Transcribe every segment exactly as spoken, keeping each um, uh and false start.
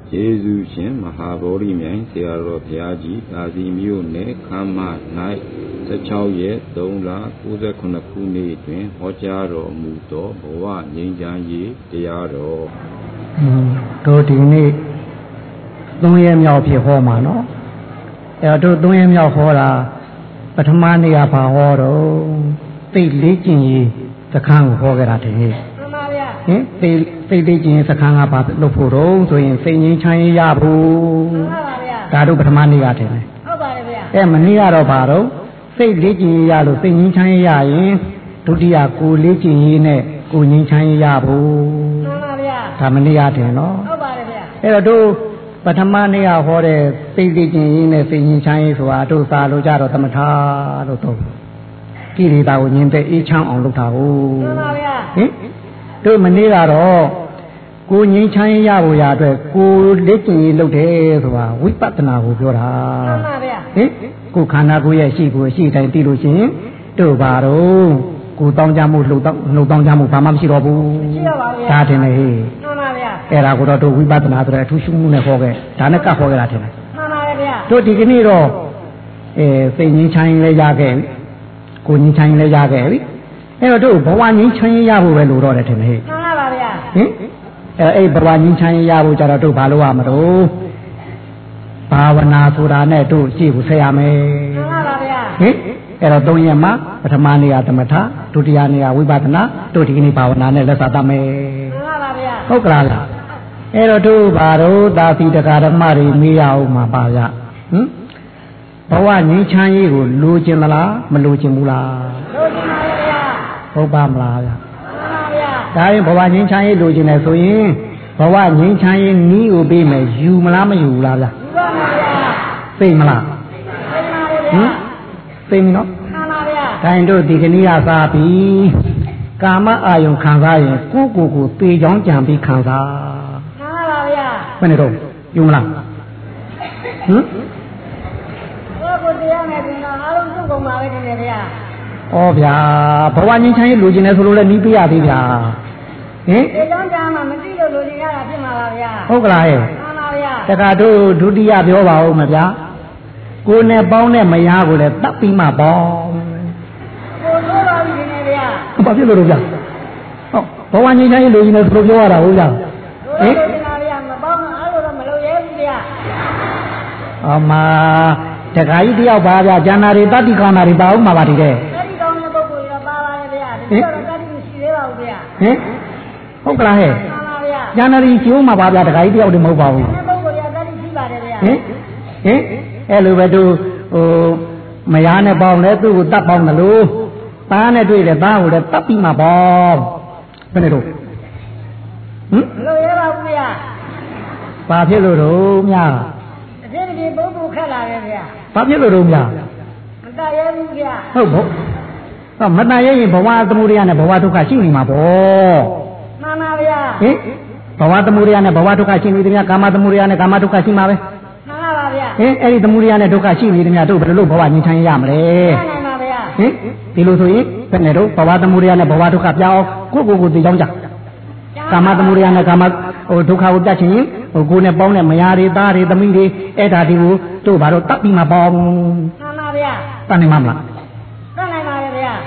ယေစုရှင်မဟာဗောဓိမြိုင်ဆရာတော်ဘုရားကြီးသာစီမြို့နယ်ခမ်းမ၌ဆယ်ခြောက်ရက်သုံးလကိုးဆယ်ခုနှစ်ခုနှစ်တွင်ဟောကြားတော်မူသောဘဝငြိမ်းချမ်းရေးတရားတော်တို့ဒီနေ့သုံးရက်မြောက်ဖြစ်ဟောမှာနော်အဲတို့သုံးရက်မြောက်ဟောတာပထမနေ့ကဘာဟောတော့သိလေ့ကျင့်ရေးစခန်းကိုဟောခဲ့တာတည်းဟင်သိသိလေ့ကျင့်ရေးစခန်းကဘာလုပ်ဖို့တော့ဆိုရင်စိတ်ငြိမ်းချမ်းရေးရဖို့ဒါတို့ပထမနေ့ကတည်းဟုတ်ပါတယ်ဗျာအဲမနေ့ကတော့ဘာတော့စိတ်လေ့ကျင့်ရေးရလို့စိတ်ငြိမ်းချမ်းရေးရရင်ဒုတိယကိုလေ့ကျင့်ရေးနဲ့ကိုငြိမ်းချမ်းရေးရဖို့မှန်ပါဗျာဒါမနေ့ကတည်းနော်ဟုတ်ပါတယ်ဗျာအဲ့တော့တို့ပထမနေ့ကဟောတဲ့စိတ်လေ့ကျင့်ရေးနဲ့စိတ်ငြိမ်းချမ်းရေးဆိုတာတို့စာလို့ကြတော့သမထလို့တော့ကိလေသာကိုငြင်းတဲ့အေးချမ်းအောင်လုပ်တာဟုတ်မှန်ပါဗျာဟင်တို့မနေ့ကတော့ကိုငြိမ်းချမ်းရေးရဖို့ရအတွက်ကိုလေ့ကျင့်ရေးလုပ်တယ်ဆိုတာဝိပဿနာကိုပြောတာမှန်ပါဗျာဟင်ကိုခန္ဓာကိုယ်ရဲ့ရှိကိုရှိတိုင်းသိလို့ရှိရင်တို့ဘာတော့ကိုတောင်းကြမှုလှုပ်တော့လှုပ်တောင်းကြမှုဘာမှမရှိတော့ဘူးမရှိတော့ပါဘူးဒါတင်လေဟေးမှန်ပါဗျာအဲ့ဒါကိုတော့တို့ဝိပဿနာဆိုတဲ့အထူးရှုမှုနဲ့ဟောခဲ့ဒါနဲ့ကပ်ဟောခဲ့တာတင်လေမှန်ပါဗျာတို့ဒီကနေ့တော့အဲစိတ်ငြိမ်းချမ်းရေးလည်းရခဲ့ပြီကိုငြိမ်းချမ်းရေးလည်းရခဲ့ပြီအဲ့တော့တို့ဘဝငြိမ်းချမ်းရေးရဖို့ပဲလိုတော့တယ်တင်လေဟေးမှန်ပါဗျာဟင်အဲအဲ့ဘဝငြိမ်းချမ်းရေးရဖို့ကြတော့တို့ဘာလို့ရမလို့ဘာဝနာဆိုတာနဲ့တို့ရှေ့ကိုဆက်ရမယ်မှန်ပါဗျာဟင်အဲ့တော့သုံးရက်မှာပထမနေ့ကသမထဒုတိယနေ့ကဝိပဿနာတို့ဒီကနေ့ဘာဝနာနဲ့လက်စားတတ်မယ်မှန်ပါဗျာဟုတ်ကလားအဲ့တော့တို့ဘာတို့သာသီတရားဓမ္မတွေမေးရအောင်မှာပါဗျဟင်ဘဝငြိမ်းချမ်းရေးကိုလိုချင်သလားမလိုချင်ဘူးလားလိုချင်ပါဗျာဟုတ်ပါမလားဗျာမှန်ပါဗျာဒါရင်ဘဝငြိမ်းချမ်းရေးလိုချင်တယ်ဆိုရင်ဘဝငြိမ်းချမ်းရေးနီးကိုပေးမယ်ယူမလားမယူဘူးလားဗျာယူပါပါဗျာသိမလားသိပါပါဗျာဟင်သိမနော်မှန်ပါဗျာဒါရင်တို့ဒီကနေ့ကစားပြီးကာမအာယုံခံစားရင်ကိုယ့်ကိုယ်ကိုသေချောင်းကြံပြီးခံစားမှန်ပါဗျာဘယ်နဲ့တော့ယူမလားဟင်ကိုယ့်ကိုတရားနဲ့ပြင်တော့အားလုံးစုကုန်ပါပဲတင်တယ်ဗျာဩဗျာဘဝငြိမ်းချမ်းရေးလိုချင်တယ်ဆိုလို့လည်းနီးပြရသေးဗျာဟင်သေချောင်းကြံမှမသိလို့လိုချင်ရတာဖြစ်မှာပါဗျာဟုတ်ကလားဟဲ့မှန်ပါဗျာတခါတို့ဒုတိယပြောပါဦးမဗျာကိုယ်နဲ့ပေါင်းတဲ့မယားကိုလည်းတတ်ပြီးမှပေါင်းကိုလိုပါပြီနေဗျာဘာဖြစ်လို့လဲဗျာဟုတ်ဘဝငြိမ်းချမ်းရေးလိုချင်တယ်ဆိုလို့ပြောရတာဟုတ်ဗျာဟင်ဒီနာဗျာမပေါင်းအဲ့လိုတော့မလုပ်ရဲဘူးဗျာအမတခါကြီးတယောက်ပါဗျာကျန်တာတွေတတိကောင်းတာတွေပါဦးမှာပါတည်တဲ့တတိကောင်းတဲ့ပုဂ္ဂိုလ်တွေပါပါတယ်ဗျာဒီတော့တတိမရှိသေးပါဘူးဗျာဟင်ဟုတ်ကလားဟဲ့မှန်ပါဗျာကျန်တာတွေကျိုးမှာပါဗျာတခါကြီးတယောက်တွေမဟုတ်ပါဘူးဒီပုဂ္ဂိုလ်တွေကတတိရှိပါတယ်ဗျာဟင်ဟင်အဲ့လိုပဲသူဟိုမယားနဲ့ပေါင်းလဲသူ့ကိုတတ်ပေါင်းတယ်လို့သားနဲ့တွေ့တယ်သားကိုလည်းတတ်ပြီးမှပေါင်းဘယ်နဲ့တော့ဟင်လို့ရပါဘူးဗျာဘာဖြစ်လို့တော့မြာအဖြစ်ဒီဘုံဘုခက်လာတယ်ဗျာဘာဖြစ်လို့တော့မြာမတတ်ရဘူးဗျာဟုတ်ဘုဟောမတတ်ရရင်ဘဝသမုဒယနဲ့ဘဝဒုက္ခရှိနေမှာပေါ့မှန်ပါဗျာဟင်ဘဝသမုဒယနဲ့ဘဝဒုက္ခရှိနေတယ်များကာမသမုဒယနဲ့ကာမဒုက္ခရှိမှာပဲဟင်အဲ့ဒီသမုဒယနဲ့ဒုက္ခရှိနေတယ်များတို့ဘယ်လိုလုပ်ဘဝငြိမ်းချမ်းရမလဲမှန်ပါဗျာဟင်ဒီလိုဆိုရင်ဘယ်နဲ့တော့ဘဝသမုဒယနဲ့ဘဝဒုက္ခပြောင်းကိုကိုကိုသိကြောင်းကြကာမသမုဒယနဲ့ကာမဟိုဒုက္ခကိုတတ်ချင်ဟိုကိုယ်နဲ့ပေါင်းတဲ့မယားတွေသားတွေသမီးတွေအဲ့ဒါတွေကိုတို့ဘာလို့တတ်ပြီးမှပေါင်းမှန်ပါဗျာတတ်နိုင်မှာမလားတတ်နိုင်ပါရဲ့ဗျာ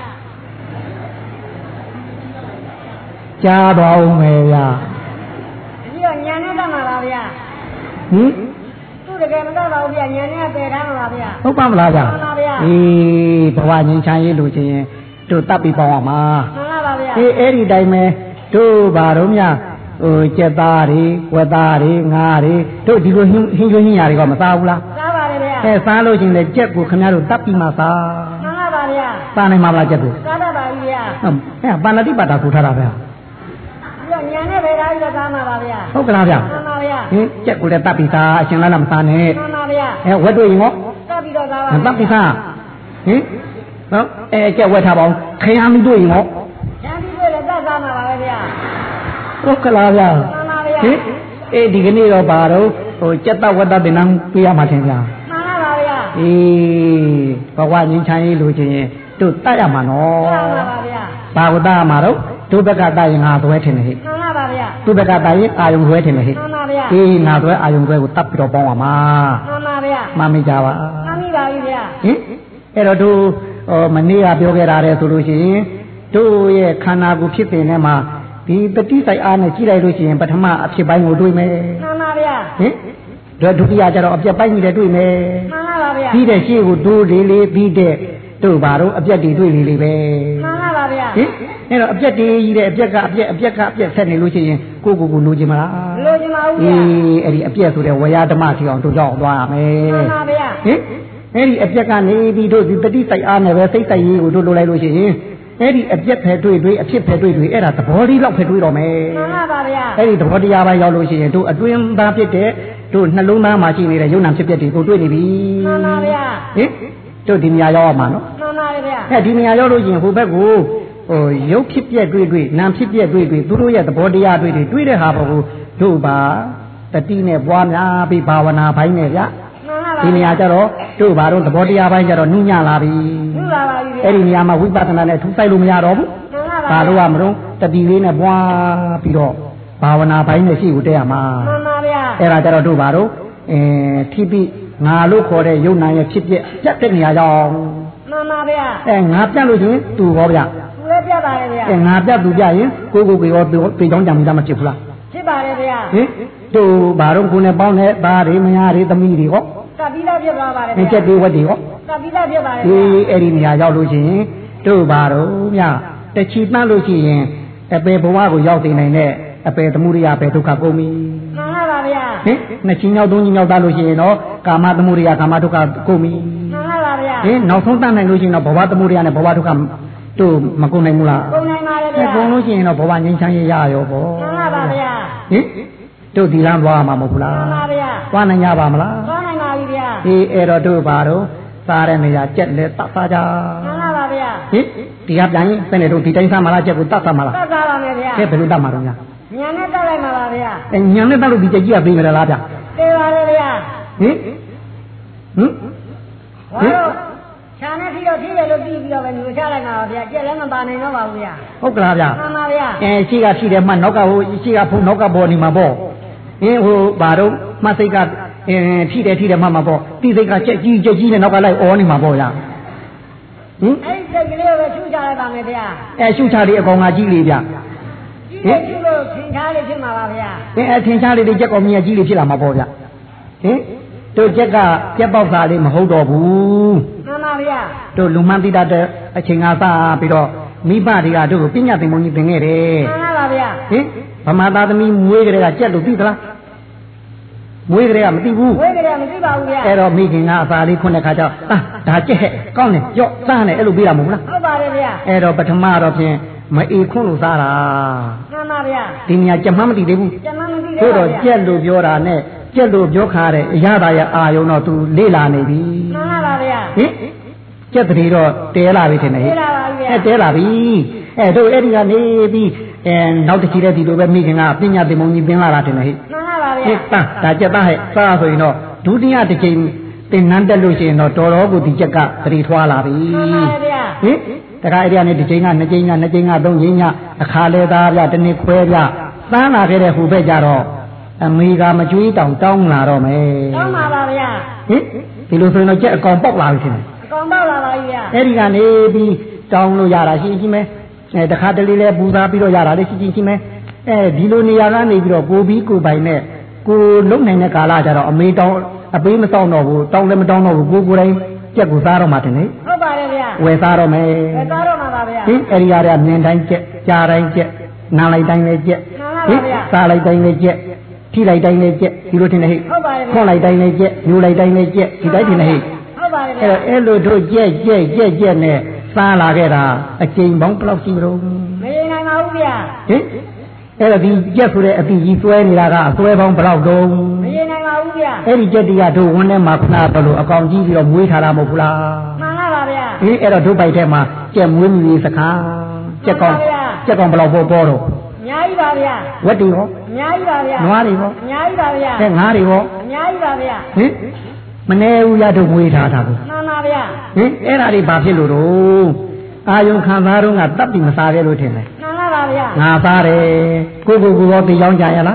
ကြားတော်ဦးမယ်ဗျာဒီတော့ညာနဲ့တတ်မှာပါဗျာဟင်တကယ်မတော့ပါဘူးဗျာညာနဲ့ပယ်ထားမှာပါဗျာဟုတ်ပါမလားဗျာမှန်ပါဗျာအေးဘဝငြိမ်းချမ်းရေးလို့ချင်းရင်တို့တပ်ပြီးပေါင်းအောင်ပါမှန်ပါပါဗျာအေးအဲ့ဒီတိုင်းပဲတို့ဘာတော့မြဟိုကြက်သားတွေဝက်သားတွေငါးတွေတို့ဒီလိုဟင်းဟင်းကျွင်းဟင်းရာတွေကမစားဘူးလားစားပါတယ်ဗျာအဲစားလို့ချင်းလေကြက်ကိုခင်ဗျားတို့တပ်ပြီးမှစားမှန်ပါပါဗျာစားနိုင်မှာမလားကြက်ကိုစားတတ်ပါပြီဗျာဟုတ်အဲပါဠိပါတာကိုထားတာဗျာညာနဲ့ပဲသားပြီးတော့သားမှာပါဗျာဟုတ်ကလားဗျာမှန်ပါဗျာဟင်ကြက်ကိုလည်းတတ်ပြီးသားအရှင်လားလားမသားနဲ့မှန်ပါဗျာအဲဝက်တွေ့ရင်ရောတတ်ပြီးတော့သားပါတတ်ပြီးသားဟင်နော်အဲကြက်ဝက်ထားပါအောင်ခရမ်းပြီးတွေ့ရင်ရောခရမ်းပြီးတွေ့လည်းတတ်သားမှာပါပဲဗျာဟုတ်ကလားဗျာမှန်ပါဗျာဟင်အေးဒီကနေ့တော့ပါတော့ဟိုကြက်တတ်ဝက်တတ်တင်န်းပြရမှာထင်ဗျာမှန်ပါဗျာအေးဘဝငြိမ်းချမ်းရေးလိုချင်ရင်တို့တတ်ရမှာနော်မှန်ပါဗျာဘာကိုတတ်ရမှာတော့ဒုဘကတရင်ငါသွဲထင်တယ်ဟဲ့မှန်ပါဗျာသူဘကတရင်အာယုံသွဲထင်တယ်ဟဲ့မှန်ပါဗျာအေးနာသွဲအာယုံသွဲကိုတတ်ပြီးတော့ပေါင်းပါမှာမှန်ပါဗျာမှန်မိကြပါမှန်ပြီပါပြီဗျာဟင်အဲ့တော့တို့မနေ့ကပြောခဲ့တာတဲ့ဆိုလို့ရှိရင်တို့ရဲ့ခန္ဓာကိုယ်ဖြစ်တဲ့နေမှာဒီတတိဆိုင်အားနဲ့ကြည့်လိုက်လို့ရှိရင်ပထမအဖြစ်ပိုင်းကိုတွေ့မယ်မှန်ပါဗျာဟင်တို့ဒုတိယကျတော့အပြက်ပိုင်းကြီးလည်းတွေ့မယ်မှန်ပါဗျာပြီးတဲ့ရှေ့ကိုတိုးလေးလေးပြီးတဲ့တို့ဘာတော့အပြက်တွေတွေ့လေးလေးပဲမှန်ပါဗျာဟင်အဲ့တော့အပြက်တွေကြီးတဲ့အပြက်ကအပြက်အပြက်ကအပြက်ဆက်နေလို့ရှိရင်ကိုကိုကိုလိုချင်မလားလိုချင်ပါဘူးဗျာအေးအဲ့ဒီအပြက်ဆိုတဲ့ဝေယဓမ္မထီအောင်တို့ရောက်သွားရမယ်မှန်ပါဗျာဟင်အဲ့ဒီအပြက်ကနေပြီးတို့ဒီတတိတိုက်အားနဲ့ပဲစိတ်တိုက်ရေးကိုတို့လိုလိုက်လို့ရှိရင်အဲ့ဒီအပြက်ဖယ်တွေ့တွေ့အဖြစ်ဖယ်တွေ့တွေ့အဲ့ဒါသဘောလေးလောက်ဖယ်တွေ့တော့မယ်မှန်ပါဗျာအဲ့ဒီသဘောတရားပိုင်းရောက်လို့ရှိရင်တို့အတွင်းသားဖြစ်တဲ့တို့နှလုံးသားမှာရှိနေတဲ့ယုံနာဖြစ်ပျက်တွေကိုတွေ့နေပြီမှန်ပါဗျာဟင်တို့ဒီနေရာရောက်အောင်မှာနော်မှန်ပါဗျာအဲ့ဒီနေရာရောက်လို့ရှိရင်ဟိုဘက်ကိုဟိုရုပ်ဖြစ်ပျက်တွေ့တွေ့နာမ်ဖြစ်ပျက်တွေ့တွေ့သူတို့ရဲ့သဘောတရားတွေ့တွေ့တွေ့တဲ့ဟာဘကိုတို့ပါတတိနဲ့ပွားများပြီးဘာဝနာပိုင်းနဲ့ဗျာဒီနေရာကျတော့တို့ဘာတော့သဘောတရားပိုင်းကျတော့နုညလာပြီနုလာပါပြီအဲ့ဒီနေရာမှာဝိပဿနာနဲ့ထူးဆိုင်လို့မရတော့ဘူးဘာလို့ရမလို့တတိလေးနဲ့ပွားပြီးတော့ဘာဝနာပိုင်းနဲ့ရှိကိုတက်ရမှာမှန်ပါဗျာအဲ့ဒါကျတော့တို့ဘာတော့အဲထိပိငါလို့ခေါ်တဲ့ယုံနာရဲ့ဖြစ်ပြက်ပြတ်တဲ့နေရာကြောင့်မှန်ပါဗျာအဲငါပြတ်လို့ချင်းသူဟောဗျာသူလည်းပြတ်ပါလေဗျာအဲငါပြတ်သူပြရင်ကိုကိုကိုရောပြေချောင်းကြံမိတာမဖြစ်ဘူးလားဖြစ်ပါလေဗျာဟင်တို့ဘာတော့ကိုနဲ့ပေါင်းတဲ့သားတွေမယားတွေသမီးတွေဟောကပိလာဖြစ်သွားပါလေဗျာကျက်တွေဝက်တွေဟောကပိလာဖြစ်ပါလေဗျာအေးအဲ့ဒီနေရာရောက်လို့ချင်းတို့ဘာတော့ဗျာတချီတန်းလို့ရှိရင်အပေဘဝကိုရောက်နေနိုင်တဲ့အပေသမှုရိယပဲဒုက္ခကုန်ပြီမှန်ပါဗျာဟင်နှစ်ချင်းရောက်သုံးချင်းရောက်သားလို့ရှိရင်တော့ကာမသမှုရိယကာမဒုက္ခကုန်ပြီမှန်ပါဗျာဟင်နောက်ဆုံးတတ်နိုင်လို့ရှိရင်တော့ဘဝသမှုရိယနဲ့ဘဝဒုက္ခတို့မကုန်နိုင်ဘူးလားကုန်နိုင်ပါလေဗျာကုန်လို့ရှိရင်တော့ဘဝငြိမ်းချမ်းရေးရရောပေါ့မှန်ပါဗျာဟင်တို့ဒီလမ်းသွားမှာမဟုတ်ဘူးလားမှန်ပါဗျာသွားနိုင်ကြပါမလားသွားနိုင်ပါပြီဗျာအေးအဲ့တော့တို့ဘာတော့စားတဲ့နေရာကြက်လဲတတ်စားကြမှန်ပါဗျာဟင်ဒီကပြန်ရင်ဘယ်နဲ့တို့ဒီတိုင်းစားမလားကြက်ကိုတတ်စားမလားတတ်စားပါမယ်ဗျာကဲဘယ်လိုတတ်မှာတော့ညာညာနဲ့တတ်လိုက်မှာပါဗျာအဲညာနဲ့တတ်လို့ဒီကြက်ကြီးကပြေးမလားဗျာပြေးပါလေဗျာဟင်ဟင်ဟောခြာနဲ့ပြီးတော့ထိတယ်လို့ပြီးပြီးတော့ပဲညှို့ချလိုက်မှာပါဗျာကြက်လည်းမပါနိုင်တော့ပါဘူးဗျာဟုတ်ကလားဗျာမှန်ပါဗျာအဲရှိကထိတယ်မှနောက်ကဟိုရှိကဖုန်းနောက်ကပေါ်နေမှာပေါ့အင်းဟိုဘာတော့မှစိတ်ကအင်းထိတယ်ထိတယ်မှမှာပေါ့တိစိတ်ကကြက်ကြီးကြက်ကြီးနဲ့နောက်ကလိုက်အော်နေမှာပေါ့ဗျာဟင်အဲ့ဒီစိတ်ကလေးကိုပဲရှုချလိုက်ပါမယ်ဗျာအဲရှုချလေးအကောင်ကကြီးလေးဗျာဟင်ရှုလို့ထင်ရှားလေးဖြစ်မှာပါဗျာအင်းအထင်ရှားလေးတွေကြက်ကောင်မြတ်ကြီးလေးဖြစ်လာမှာပေါ့ဗျာဟင်တို့ကြက်ကကြက်ပေါက်သားလေးမဟုတ်တော့ဘူးမှန်ပါဗျာတို့လူမှန်သိတတ်တဲ့အချိန်ကစပြီးတော့မိဘတွေကတို့ကိုပညာသင်ပုံကြီးသင်ခဲ့တယ်မှန်ပါဗျာဟင်ဗမာသားသမီးမွေးကြတဲ့ကကြက်လို့သိသလားမွေးကြတဲ့ကမသိဘူးမွေးကြတဲ့မသိပါဘူးဗျာအဲ့တော့မိခင်ကအစာလေးခွန်းတဲ့ခါကျအာဒါကြက်ဟဲ့ကောင်းတယ်ကြော့စားတယ်အဲ့လိုပြေးတာမဟုတ်လားဟုတ်ပါတယ်ဗျာအဲ့တော့ပထမတော့ဖြင့်မအေခွန်းလို့စားတာမှန်ပါဗျာဒီနေရာကြက်မှမသိသေးဘူးကြက်မှမသိသေးဘူးတို့တော့ကြက်လို့ပြောတာနဲ့ကြက်လို့ပြောခါတဲ့အရာသာရအာယုံတော့ तू လေးလာနေပြီမှန်ပါဗျာဟင်ကြက်တည်းတော့တဲလာပြီထင်တယ်ဟဲ့တဲလာပါပြီဗျာအဲတဲလာပြီအဲတို့အဲ့ဒီကနေပြီးအဲနောက်တစ်ချီတဲ့ဒီလိုပဲမိခင်ကပညာသင်ပုံကြီးသင်လာတာတင်လေဟဲ့မှန်ပါဗျာဟဲ့တာဒါကြက်သားဟဲ့စားဆိုရင်တော့ဒုတိယတစ်ချိန်သင်္นานတက်လို့ရှိရင်တော့တော်တော်ကိုဒီကြက်ကသတိထွားလာပြီမှန်ပါဗျာဟင်တခါအဲ့ဒီကနေတစ်ချိန်ကနှစ်ချိန်ကနှစ်ချိန်ကသုံးချိန်ကအခါလဲသားဗျတနေ့ခွဲဗျသန်းလာခဲ့တဲ့ဟိုဘက်ကြတော့အမေကမကြွေးတောင်တောင်းလာတော့မယ်တောင်းပါပါဗျာဟင်ဒီလိုဆိုရင်တော့ကြက်အကောင်ပေါက်လာပြီထင်တယ်အကောင်ပေါက်လာပါပြီဗျာအဲ့ဒီကနေပြီးတောင်းလို့ရတာရှိရှိမဲအဲတခါတလေလဲပူစားပြီးတော့ရတာလေရှိရှိရှိမဲအဲဒီလိုနေရာကနေပြီးတော့ကိုပြီးကိုပိုင်နဲ့ကိုလုံနိုင်တဲ့ကာလကြတော့အမေတောင်းအပေးမတောင်းတော့ဘူးတောင်းလည်းမတောင်းတော့ဘူးကိုကိုတိုင်းကြက်ကိုစားတော့မှတင်လေဟုတ်ပါတယ်ဗျာဝယ်စားတော့မယ်ဝယ်စားတော့မှာပါဗျာဟင်အဲ့ဒီရတဲ့မြင်တိုင်းကြက်ကြားတိုင်းကြက်နားလိုက်တိုင်းလည်းကြက်ဟင်စားလိုက်တိုင်းလည်းကြက်ထိလိုက်တိုင်းလည်းကြက်ဒီလိုတင်လေဟဲ့ဟုတ်ပါတယ်ခွန်လိုက်တိုင်းလည်းကြက်ညိုလိုက်တိုင်းလည်းကြက်ဒီတိုင်းတင်လေဟဲ့ဟုတ်ပါတယ်ဗျာအဲ့လိုတို့ကြက်ကြက်ကြက်ကြက်နဲ့စားလာခဲ့တာအကျိန်ပေါင်းဘယ်လောက်ရှိမလို့မရင်နိုင်ပါဘူးဗျာဟင်အဲ့တော့ဒီကြက်ဆိုတဲ့အပီကြီးဆွဲနေတာကအဆွဲပေါင်းဘယ်လောက်တုံးမရင်နိုင်ပါဘူးဗျာအဲ့ဒီကြက်တီးကတို့ဝန်းထဲမှာခဏတော့လို့အကောင်ကြီးပြီးတော့မွေးထားတာမဟုတ်ဘူးလားမှန်ပါပါဗျာဟင်အဲ့တော့တို့ပိုက်ထဲမှာကြက်မွေးမြူရေးစကားကြက်ကောင်ကြက်ကောင်ဘယ်လောက်ပေါ်ပေါ်တော့အများကြီးပါဗျာဝက်တွေရောအများကြီးပါဗျာနွားတွေရောအများကြီးပါဗျာအဲငါးတွေရောအများကြီးပါဗျာဟင်မနေဘူးရတို့မွေးထားတာကိုမှန်ပါဗျာဟင်အဲ့ဒါတွေဘာဖြစ်လို့တော့အာယုံခံစားတော့ကတပ်ပြီးမစားခဲ့လို့ထင်တယ်မှန်ပါပါဗျာငါစားတယ်ကိုကိုကိုရောသိကြောင်းကြရလားမ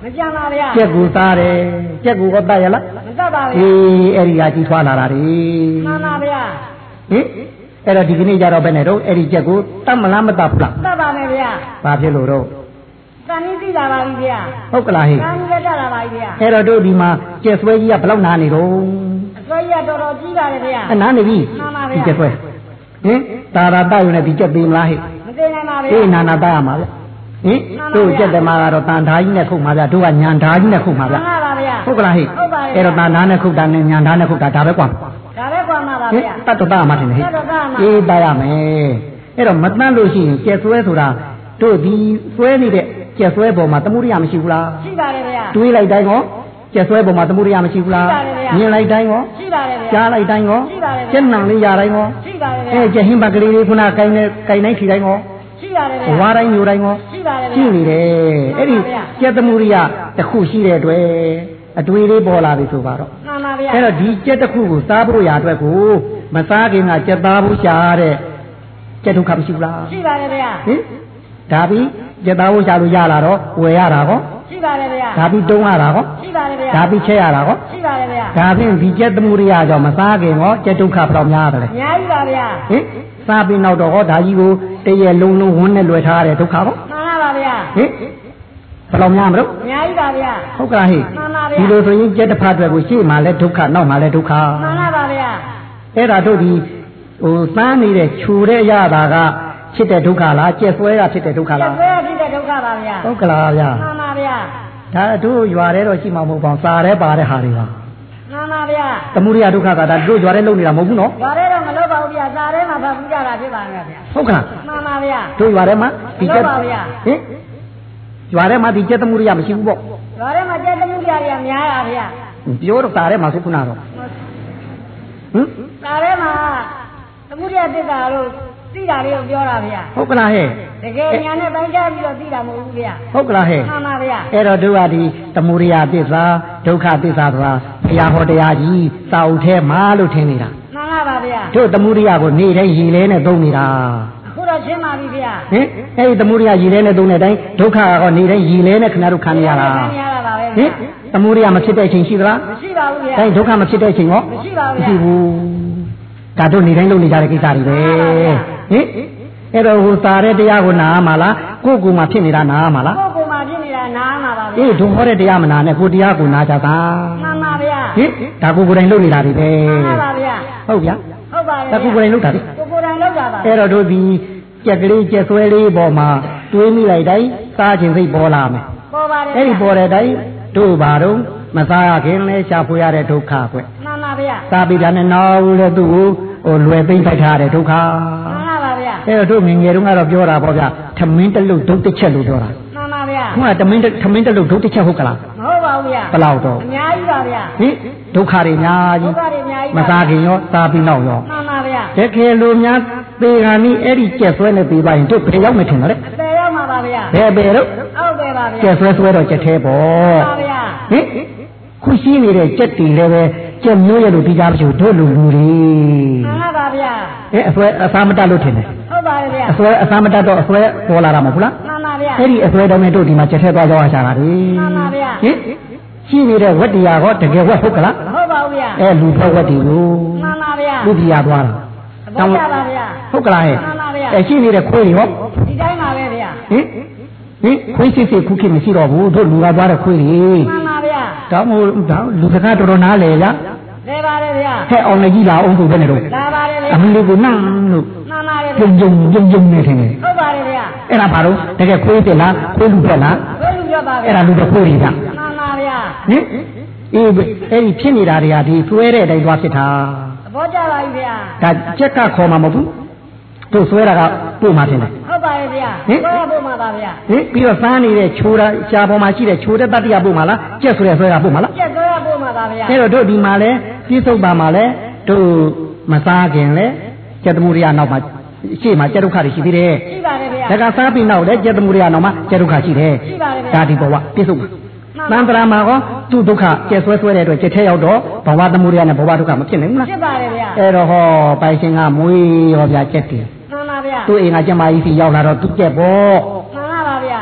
မကြမ်းပါဗျာကျက်ကူသားတယ်ကျက်ကူကတတ်ရလားမတတ်ပါဗျာအေးအဲ့ဒီကကြီးထွားလာတာလေမှန်ပါဗျာဟင်အဲ့တော့ဒီကနေ့ကြတော့ဘယ်နဲ့တော့အဲ့ဒီကျက်ကူတတ်မလားမတတ်ဘူးလားတတ်ပါမယ်ဗျာဘာဖြစ်လို့တော့တန်ကြီးသိလာပါပြီဗျာဟုတ်ကလားဟဲ့တန်ကြီးလည်းတက်လာပါပြီဗျာအဲ့တော့တို့ဒီမှာကျက်ဆွဲကြီးကဘယ်လောက်နာနေတော့အဆွဲကြီးကတော်တော်ကြီးပါတယ်ဗျာအနားနေပြီမှန်ပါဗျာဒီကျက်ဆွဲဟင်တာရာတယူနဲ့ဒီကျက်သေးမလားဟဲ့မသေးနိုင်ပါဗျာအေးနာနာတတ်ရမှာဗျဟင်တို့ကျက်တယ်မှာကတော့တန်ဓာကြီးနဲ့ခုတ်မှာဗျတို့ကညံဓာကြီးနဲ့ခုတ်မှာဗျမှန်ပါဗျာဟုတ်ကလားဟဲ့ဟုတ်ပါရဲ့အဲ့တော့တန်ဓာနဲ့ခုတ်တာနဲ့ညံဓာနဲ့ခုတ်တာဒါပဲကွာဒါပဲကွာမှာပါဗျာတတ်တော့တတ်မှာထင်တယ်ဟဲ့တတ်တော့တတ်မှာအေးတတ်ရမယ်အဲ့တော့မတတ်လို့ရှိရင်ကျက်ဆွဲဆိုတာတို့ဒီဆွဲနေတဲ့ကျက်ဆွဲပေါ်မှာသမှုရိယမရှိဘူးလားရှိပါတယ်ဗျာတွေးလိုက်တိုင်းရောကျက်ဆွဲပေါ်မှာသမှုရိယမရှိဘူးလားမြင်လိုက်တိုင်းရောရှိပါတယ်ဗျာကြားလိုက်တိုင်းရောရှိပါတယ်ဗျာကျက်နံလေးရတိုင်းရောရှိပါတယ်ဗျာအဲကျက်ဟင်းပကလေးလေးခုနကိုင်းနေကိုင်းနိုင်ထီတိုင်းရောရှိပါတယ်ဗျာဝါတိုင်းညိုတိုင်းရောရှိပါတယ်ဗျာရှိနေတယ်အဲ့ဒီကျက်သမှုရိယတစ်ခုရှိတဲ့အတွက်အတွေးလေးပေါ်လာပြီဆိုပါတော့မှန်ပါဗျာအဲ့တော့ဒီကျက်တစ်ခုကိုစားဖို့ရအတွက်ကိုမစားခင်ကကျက်သားဖို့ရှာတဲ့ကျက်ဒုက္ခမရှိဘူးလားရှိပါတယ်ဗျာဟင်ဒါပြီးကျက်သားဖို့ရှာလို့ရလာတော့ဝယ်ရတာကောရှိပါတယ်ဗျာဒါပြီးတုံးရတာကောရှိပါတယ်ဗျာဒါပြီးချက်ရတာကောရှိပါတယ်ဗျာဒါဖြင့်ဒီကျက်သမှုရိယကြောင့်မစားခင်ရောကျက်ဒုက္ခဘယ်တော့များတယ်လဲအများကြီးပါဗျာဟင်စားပြီးနောက်တော့ဟောဒါကြီးကိုတရေလုံးလုံးဝန်းနဲ့လွယ်ထားရတဲ့ဒုက္ခကောမှန်ပါဗျာဟင်ဘယ်လောက်များမလို့အများကြီးပါဗျာဟုတ်ကလားဟိမှန်ပါဗျာဒီလိုဆိုရင်ကျက်တစ်ဖက်အတွက်ကိုရှေ့မှာလဲဒုက္ခနောက်မှာလဲဒုက္ခမှန်ပါဗျာအဲ့ဒါတို့ဒီဟိုစားနေတဲ့ခြူတဲ့ရတာကဖြစ်တဲ့ဒုက္ခလားကျက်ဆွဲရဖြစ်တဲ့ဒုက္ခလားကျက်ဆွဲရဖြစ်တဲ့ဒုက္ခပါဗျာဟုတ်ကလားဗျာမှန်ပါဗျာဒါတို့ရွာတဲ့တော့ရှိမှာမဟုတ်ပါဘူးစားရဲပါတဲ့ဟာတွေပါမှန်ပါဗျာသမုဒိယဒုက္ခကဒါတို့ရွာတဲ့လုံနေတာမဟုတ်ဘူးနော်ရွာတဲ့တော့မလုပ်ပါဘူးဗျာစားရဲမှာဖတ်ပြီးကြတာဖြစ်ပါမယ်ဗျာဟုတ်ကလားမှန်ပါဗျာတို့ရွာထဲမှာဒီကျက်ပါဗျာဟင်ရွာထဲမှာဒီကျက်သမုဒိယမရှိဘူးပေါ့ရွာထဲမှာကျက်သမုဒိယတွေကများတာဗျာပြောတော့စားရဲမှာဆိုခုနတော့ဟင်စားရဲမှာသမုဒိယသစ္စာလို့သိတာလေးကိုပြောတာဗျာဟုတ်ကလားဟဲ့တကယ်ညာနဲ့ပိုင်းခြားပြီးတော့သိတာမဟုတ်ဘူးဗျာဟုတ်ကလားဟဲ့မှန်ပါဗျာအဲ့တော့တို့ကဒီသမုဒိယသစ္စာဒုက္ခသစ္စာဆိုတာဘုရားဟောတရားကြီးစာအုပ်ထဲမှာလို့ထင်နေတာမှန်ပါပါဗျာတို့သမုဒိယကိုနေ့တိုင်းရည်လဲနဲ့သုံးနေတာအခုတော့ရှင်းပါပြီဗျာဟင်အဲ့ဒီသမုဒိယရည်လဲနဲ့သုံးတဲ့အတိုင်းဒုက္ခကနေ့တိုင်းရည်လဲနဲ့ခဏတို့ခံရတာခံရတာပါပဲဟင်သမုဒိယမဖြစ်တဲ့အချိန်ရှိသလားမရှိပါဘူးဗျာအဲ့ဒုက္ခမဖြစ်တဲ့အချိန်ရောမရှိပါဘူးဗျာမရှိဘူးဒါတို့နေ့တိုင်းလုပ်နေကြတဲ့ကိစ္စတွေပဲဟင်အဲ့တော့ဟိုစားတဲ့တရားကိုနားမှာလားကိုယ့်ကိုယ်မှာဖြစ်နေတာနားမှာလားကိုယ့်ကိုယ်မှာဖြစ်နေတာနားမှာပါဗျာအေးဒုဟောတဲ့တရားမနာနဲ့ကိုတရားကိုနားကြတာမှန်ပါဗျာဟင်ဒါကိုကိုယ်တိုင်လုပ်နေတာတွေပဲမှန်ပါဗျာဟုတ်ဗျာဟုတ်ပါဗျာဒါကိုကိုယ်တိုင်လုပ်တာလေကိုကိုယ်တိုင်လုပ်တာပါအဲ့တော့တို့ဒီကြက်ကလေးကြက်ဆွဲလေးပေါ်မှာတွေးမိလိုက်တိုင်းစားခြင်းစိတ်ပေါ်လာမယ်ပေါ်ပါတယ်အဲ့ဒီပေါ်တဲ့တိုင်းတို့ဘာတော့မစားရခင်လဲရှာဖွေရတဲ့ဒုက္ခကွမှန်ပါဗျာစားပြီးတာနဲ့နောက်လဲသူ့ကိုဟိုလွယ်သိမ့်ဖိုက်ထားတဲ့ဒုက္ခမှန်ပါဗျာအဲ့တော့တို့ငငယ်တုန်းကတော့ပြောတာပေါ့ဗျာထမင်းတလုတ်ဒုတ်တစ်ချက်လို့ပြောတာမှန်ပါဗျာခုကထမင်းထမင်းတလုတ်ဒုတ်တစ်ချက်ဟုတ်ကလားမဟုတ်ပါဘူးဗျာဘယ်လောက်တော့အများကြီးပါဗျာဟင်ဒုက္ခတွေအများကြီးဒုက္ခတွေအများကြီးမစားခင်ရောစားပြီးနောက်ရောမှန်ပါဗျာတကယ်လို့များသေခါနီးအဲ့ဒီကျက်ဆွဲနေပြီးပါရင်တို့ဘယ်ရောက်မထင်တော့လေဘယ်ရောက်မှာပါဗျာဘယ်ဘယ်တော့ဟုတ်တယ်ပါဗျာကျက်ဆွဲဆွဲတော့ကျက်သေးပေါ့မှန်ပါဗျာဟင်ခုရှိနေတဲ့ကြက်တီလည်းပဲကြက်မျိုးရလို့ဒီကြပါဘူးတို့လူလူတွေမှန်ပါဗျာအဲအဆွဲအစားမတက်လို့ထင်တယ်ဟုတ်ပါဗျာအဆွဲအစားမတက်တော့အဆွဲပေါ်လာတာမဟုတ်လားမှန်ပါဗျာအဲ့ဒီအဆွဲတော့နဲ့တို့ဒီမှာကျက်ထဲသွားကြရတာတွေမှန်ပါဗျာဟင်ရှိနေတဲ့ဝက်တရားဟောတကယ်ဝက်ဟုတ်ကလားမဟုတ်ပါဘူးဗျာအဲလူဖွဲ့ဝက်တွေကိုမှန်ပါဗျာလူပြရသွားတာတောင်းပါဗျာဟုတ်ကလားဟဲ့မှန်ပါဗျာအဲရှိနေတဲ့ခွေးတွေဟောဒီတိုင်းပါပဲဗျာဟင်ဟင်ခွေးစစ်စစ်ခုခေတ်မရှိတော့ဘူးတို့လူကသွားတဲ့ခွေးတွေမှန်ပါဗျာဒါမို့ဒါလူစကားတော်တော်နားလေရလဲပါတယ်ဗျာဟဲ့အောင်လည်းကြီးလာအောင်ဆိုပဲနေတော့လာပါတယ်ဗျာအမလေးကနန်းလို့မှန်ပါတယ်ကြုံကြုံကြုံကြုံနေတယ်ဟုတ်ပါတယ်ဗျာအဲ့ဒါဘာလို့တကယ်ခွေးတယ်လားခွေးလူပဲလားခွေးလူပဲပါဗျာအဲ့ဒါလူပဲခွေးတွေဗျာမှန်ပါဗျာဟင်အေးအဲ့ဒီဖြစ်နေတာတွေကဒီဆွဲတဲ့အတိုင်းသွားဖြစ်တာသဘောကျပါပြီဗျာဒါကြက်ကခေါ်မှာမဟုတ်ဘူးတို့ဆွဲတာကပို့မှာတင်တယ်ဟုတ်ပါရဲ့ဗျာဆွဲပို့မှာပါဗျာဟင်ပြီးတော့စားနေတဲ့ချိုးတာရှားပေါ်မှာရှိတဲ့ချိုးတဲ့တတ္တိယပို့မှာလားကြက်ဆိုတဲ့ဆွဲတာပို့မှာလားကြက်ဆွဲပို့မှာပါဗျာအဲ့တော့တို့ဒီမှာလဲပြည့်စုံပါမှာလဲတို့မစားခင်လဲကြက်သမှုရိယနောက်မှာရှေ့မှာကြက်ဒုက္ခတွေရှိသေးတယ်ရှိပါတယ်ဗျာဒါကစားပြီးနောက်လဲကြက်သမှုရိယနောက်မှာကြက်ဒုက္ခရှိတယ်ရှိပါတယ်ဗျာဒါဒီဘဝပြည့်စုံပါသံတရာမှာကောသူ့ဒုက္ခကျက်ဆွဲဆွဲတဲ့အတွက်ကျက်ထဲရောက်တော့ဘဝသမုဒယနဲ့ဘဝဒုက္ခမဖြစ်နိုင်ဘူးလားဖြစ်ပါတယ်ဗျာအဲ့တော့ဟောပိုင်ရှင်ကမွေးရောဗျာကျက်တယ်မှန်ပါဗျာသူ့အိမ်ကကျမကြီးစီရောက်လာတော့သူ့ကျက်ပေါ့မှန်ပါဗျာဟ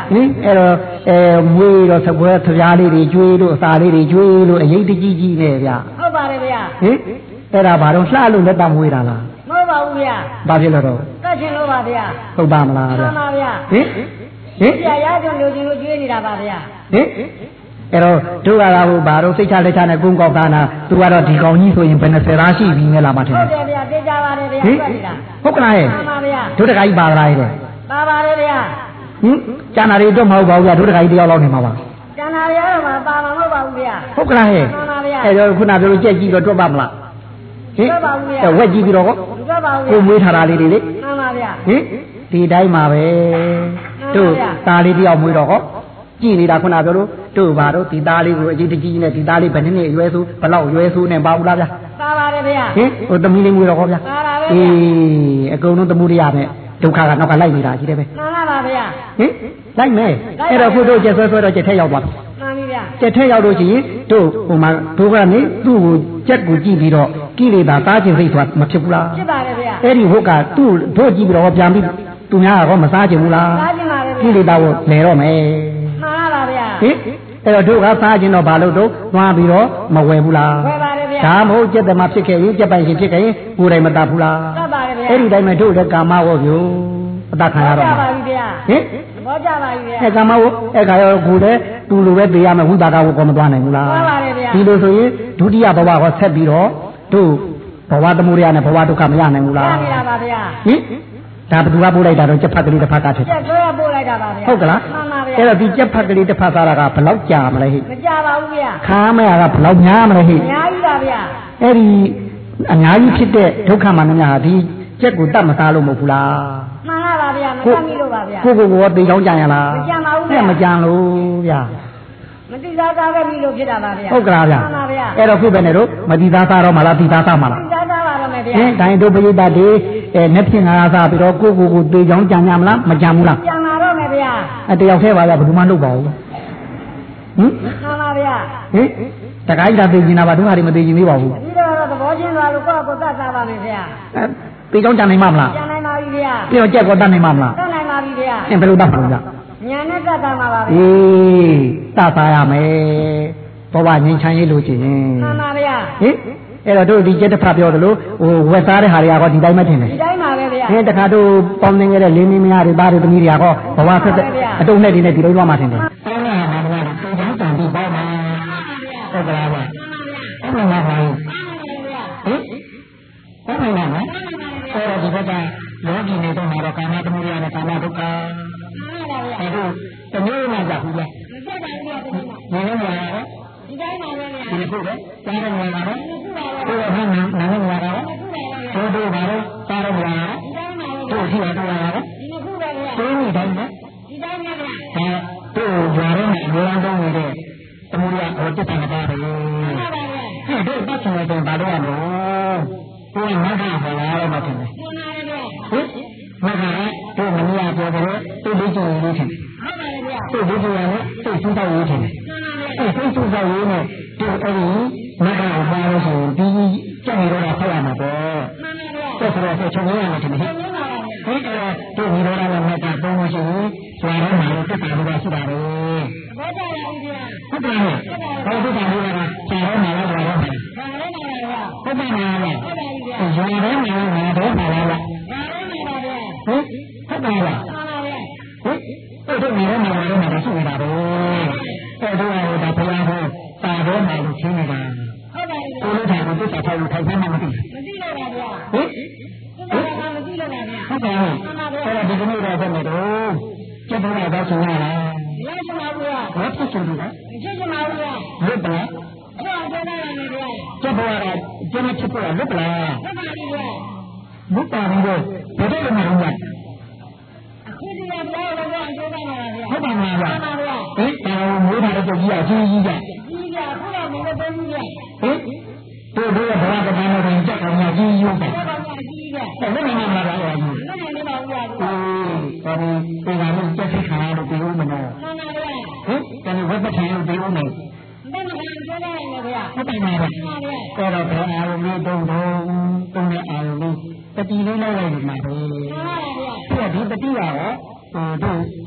ဟင်အဲ့တော့အဲမွေးတော့သပွဲသပြားလေးတွေကျွေးလို့အစာလေးတွေကျွေးလို့အရေးတကြီးကြီးနဲ့ဗျဟုတ်ပါတယ်ဗျာဟင်အဲ့ဒါဘာတော့လှလို့လက်တမွေးတာလားမဟုတ်ပါဘူးဗျာဘာဖြစ်လို့တော့တတ်ချင်လို့ပါဗျာဟုတ်ပါမလားဗျာမှန်ပါဗျာဟင်ဟင်ဆရာရကြုံလို့ဒီလိုကျွေးနေတာပါဗျာဟင်အဲ့တော့တို့ကလာဟိုဘာတော့စိတ်ချလက်ချနဲ့ကုန်းကောက်သားနာသူကတော့ဒီကောင်ကြီးဆိုရင်ဘယ်နဲ့ဆယ်သားရှိပြီနဲ့လာမှထင်တယ်ဟုတ်တယ်ဗျာသိကြပါတယ်ဗျာဟုတ်ပြီလားဟုတ်ကလားရဲ့မှန်ပါဗျာတို့တခါကြီးပါလားရဲ့ပါပါတယ်ဗျာဟင်ကျန်တာတွေတော့မဟုတ်ပါဘူးဗျာတို့တခါကြီးတယောက်လောက်နေမှာပါကျန်တာတွေတော့မပါမှာမဟုတ်ပါဘူးဗျာဟုတ်ကလားရဲ့မှန်ပါဗျာအဲ့တော့ခုနပြောလို့ကြက်ကြည့်တော့တွက်ပါမလားဟင်တွက်ပါဘူးဗျာဝက်ကြည့်ပြီးတော့ဟောတွက်ပါဘူးကိုမွေးထားတာလေးတွေလေမှန်ပါဗျာဟင်ဒီတိုင်းမှာပဲတို့သားလေးတယောက်မွေးတော့ဟောကြည့်နေတာခုနပြောလို့တို့ဘာတို့ဒီသားလေးကိုအကြီးတကြီးနဲ့ဒီသားလေးဘယ်နှစ်နှစ်အရွယ်ဆိုဘလောက်ရွယ်ဆိုနဲ့ပါဘူးလားဗျာပါပါတယ်ဗျာဟင်ဟိုသမီးလေးမွေးတော့ဟောဗျာပါပါပဲအေးအကုန်လုံးသမုဒိယနဲ့ဒုက္ခကနောက်ကလိုက်နေတာကြီးတယ်ပဲမှန်ပါပါဗျာဟင်လိုက်မယ်အဲ့တော့ခုတို့ကျက်ဆွဲဆွဲတော့ကျက်ထက်ရောက်သွားပြီမှန်ပြီဗျာကျက်ထက်ရောက်လို့ရှိရင်တို့ဟိုမှာတို့ကနေသူ့ကိုကျက်ကိုကြည့်ပြီးတော့ကိလေသာစားခြင်းစိတ်ဆိုတာမဖြစ်ဘူးလားဖြစ်ပါတယ်ဗျာအဲ့ဒီဟုတ်ကသူ့တို့ကြည့်ပြီးတော့ပြန်ပြီးသူများကတော့မစားခြင်းဘူးလားစားခြင်းပါပဲကိလေသာကိုလဲတော့မယ်မှန်ပါဗျာဟင်အဲ့တော့တို့ကစားခြင်းတော့ဘာလို့တို့သွားပြီးတော့မဝယ်ဘူးလားဝယ်ပါတယ်ဗျာဒါမဟုတ်ကျက်တမဖြစ်ခဲ့ရင်ကျက်ပိုင်ရှင်ဖြစ်ခဲ့ရင်ကိုယ်တိုင်မတတ်ဘူးလားတတ်ပါတယ်ဗျာအဲ့ဒီတိုင်းမှာတို့လည်းကာမဝေါ်ပြိုအတခံရတော့မှာပါပြီဗျာဟင်ဘောကြပါပြီဗျာအဲ့ကာမဝေါ်အဲ့ခါရောကိုယ်လည်းသူလိုပဲသိရမယ်ဝိပါကဝေါ်ကောမသွားနိုင်ဘူးလားမှန်ပါတယ်ဗျာဒီလိုဆိုရင်ဒုတိယဘဝဟောဆက်ပြီးတော့တို့ဘဝသမုဒယနဲ့ဘဝဒုက္ခမရနိုင်ဘူးလားရနေတာပါဗျာဟင်ဒါဘယ်သူကပို့လိုက်တာတော့ကျက်ဖက်ကလေးတစ်ဖက်ကထည့်ကျက်ဆွဲပို့လိုက်တာပါဗျာဟုတ်ကလားမှန်ပါဗျာအဲ့တော့ဒီကျက်ဖက်ကလေးတစ်ဖက်စားတာကဘယ်လောက်ကြာမလဲဟိမကြာပါဘူးဗျာခါမရကဘယ်လောက်များမလဲဟိအများကြီးပါဗျာအဲ့ဒီအများကြီးဖြစ်တဲ့ဒုက္ခမှန်များဟာဒီကျက်ကိုတတ်မစားလို့မဟုတ်ဘူးလားမှန်ပါဗျာမတတ်မိလို့ပါဗျာကိုကိုကိုသေချောင်းကြံရလားမကြံပါဘူးဗျာမကြံလို့ဗျာမတိသားသားပဲပြီးလို့ဖြစ်တာပါဗျာဟုတ်ကလားဗျာမှန်ပါဗျာအဲ့တော့ခုပဲနဲ့တို့မတိသားသားတော့မလားတိသားသားမလားတိသားသားပါတော့မယ်ဗျာဟင်ဒိုင်တို့ပရိသတ်တွေအဲနှစ်ဖြင့်ငါးစားပြီးတော့ကိုကိုကိုသေချောင်းကြံရမလားမကြံဘူးလားကြံလာတော့မယ်ဗျာအဲတယောက်တည်းပါဗျာဘယ်သူမှလုပ်ပါဘူးဟင်မှန်ပါဗျာဟင်တခိုင်းတာသိကျင်တာပါတို့ဟာတွေမသိကျင်သေးပါဘူးဒီတော့သဘောချင်းသွားလို့ကိုယ့်ကိုယ်သတ်စားပါမယ်ဗျာအဲသေချောင်းကြံနိုင်မှာမလားကြံနိုင်ပါပြီဗျာပြီးတော့ကြက်ကောတတ်နိုင်မှာမလားတတ်နိုင်ပါပြီဗျာအင်းဘယ်လိုတတ်မှာလဲဗျာညာနဲ့တတ်တာမှာပါဗျာအေးတတ်စားရမယ်ဘဝငြိမ်းချမ်းရေးလို့ချင်မှန်ပါဗျာဟင်အဲ့တော့တို့ဒီကျက်တစ်ဖက်ပြောသလိုဟိုဝက်စားတဲ့ဟာတွေကဒီတိုင်းမထင်နဲ့ဒီတိုင်းပါပဲဗျာဟင်တခါတို့ပေါင်းနေခဲ့တဲ့လင်းမင်းများတွေသားတွေသမီးတွေကဘဝဆက်တဲ့အတုံးနဲ့ဒီနဲ့ဒီလိုလွှမ်းမှထင်တယ်အဲ့ဒါမှမဟုတ်ဘူးသူတောင်းတန်ပြီးပေါ့မှာဟုတ်ကလားဗျာအဲ့ဒါမှမဟုတ်ဘူးဟင်ဟုတ်ပါလားနော်အဲ့တော့ဒီဘက်ကလောကီနေတော့မှာတော့ကာမသမုဒယနဲ့ကာမဒုက္ခအဲ့ဒါတမျိုးမှကြဘူးဗျာမကြပါဘူးဗျာမင်းလည်းမလာတော့ဒီတိုင်းပါပဲဗျာဒီခုပဲစားရမလာတော့ဒီတော့မှနာနာမလာတော့တို့တို့ပါတော့စားရမလာတော့တို့ရှိရတော့လာတော့ဒီခုပဲဗျာတို့ဒီတိုင်းပဲဒီတိုင်းပဲဗျာအဲတို့ဂျာရဲနဲ့ဘုရားကောင်းနေတဲ့သမုဒယဟောတက်တာပါတယ်ဟဲ့တို့ပတ်ချင်တယ်ဘာလို့ရမလို့ဘုရားမဂ္ဂဟောလာတော့မှထင်တယ်ဟင်မဂ္ဂတို့မမရပြောတယ်တို့ဒိဋ္ဌိရေးထင်ဟုတ်ပါဗျာတို့ဒိဋ္ဌိရနဲ့တို့စူးတောက်ရေးထင်တယ်အဲ့ဒီစူးတောက်ရေးနဲ့တို့အဲ့ဒီမဂ္ဂဟောပါလို့ဆိုဒီကြက်နေတော့ဆောက်ရမှာပေါ့မှန်ပါဗျာဆက်ဆိုတော့ချုပ်ရမှာထင်တယ်ဟင်အဲ့တော့တို့ဒီလိုလာမဲ့တာပုံလို့ရှိရင်ဇာရဲမှာတက်တာလို့ရှိတာလေဘောကြပါဦးဗျာဟုတ်တယ်ဟောဒီတာလေးကဇာရဲမှာလာတော့ဇာရဲမှာဗျာဟုတ်ပါမှာလားဟုတ်ပါပြီဗျာဇာရဲမှာလာတော့ပါလားဇာရဲမှာဗျာဟင်ဟုတ်ပါလားမှန်ပါဗျာဟင်အဲ့တော့နေရာမှာလာတော့မှာရှိနေတာပဲအဲ့တော့ဟိုဒါဘုရားဟောတာတော့မှလို့ရှင်းနေတာဟုတ်ပါပြီကိုလို့ထားကိုတက်ထားလို့ထိုင်မှမသိမသိတော့ပါဗျာဟင်ဟုတ်ပါဘူးမသိတော့ပါဗျာဟုတ်ပါဘူးအဲ့တော့ဒီကနေ့တော့ဆက်နေတော့ကျက်တော့တော့ရှင်ရလားမရချင်ပါဘူးဗျာဘာဖြစ်ရှင်လဲမဖြစ်ချင်ပါဘူးဗျာလွတ်ပါအဲ့တော့ပြောနေတယ်ဗျာကျက်တော့ကျက်မဖြစ်တော့လွတ်ပါလားလွတ်ပါပြီဗျာလွတ်ပါပြီတော့ဘယ်တော့မှမလုပ်ရအခုဒီမှာတော့တော့အကျိုးပါပါဗျာဟုတ်ပါမှာဗျာမှန်ပါဗျာဟင်ဒါမိုးထားတဲ့ကြည့်ရကြီးကြီးကြကြီးကြခုတော့မင်းတို့ကြီးကြဟင်တို့တို့ဘာကဘာလို့ကြက်ကောင်ကြီးရုပ်တယ်ဟုတ်ပါဗျာကြီးကြအဲ့ဒါမှမလာတော့ဘူးအဲ့ဒါလည်းပါဗျာအေးဒါပေမဲ့ဒီကနေ့ကြက်ဖိခါလို့ပြောမလို့မှန်ပါဗျာဟင်ဒါနဲ့ဝက်ပထိုင်လို့ပြောမယ်ဘယ်မှာပြောနေလဲဗျာဟုတ်တယ်ပါဗျာအဲ့တော့ဘယ်အာရုံလေးတုံးတုံးတုံးတဲ့အာရုံလေးတတိလေးလိုက်လိုက်ဒီမှာပဲမှန်ပါဗျာဒီပတိကတော့ဟိုတို့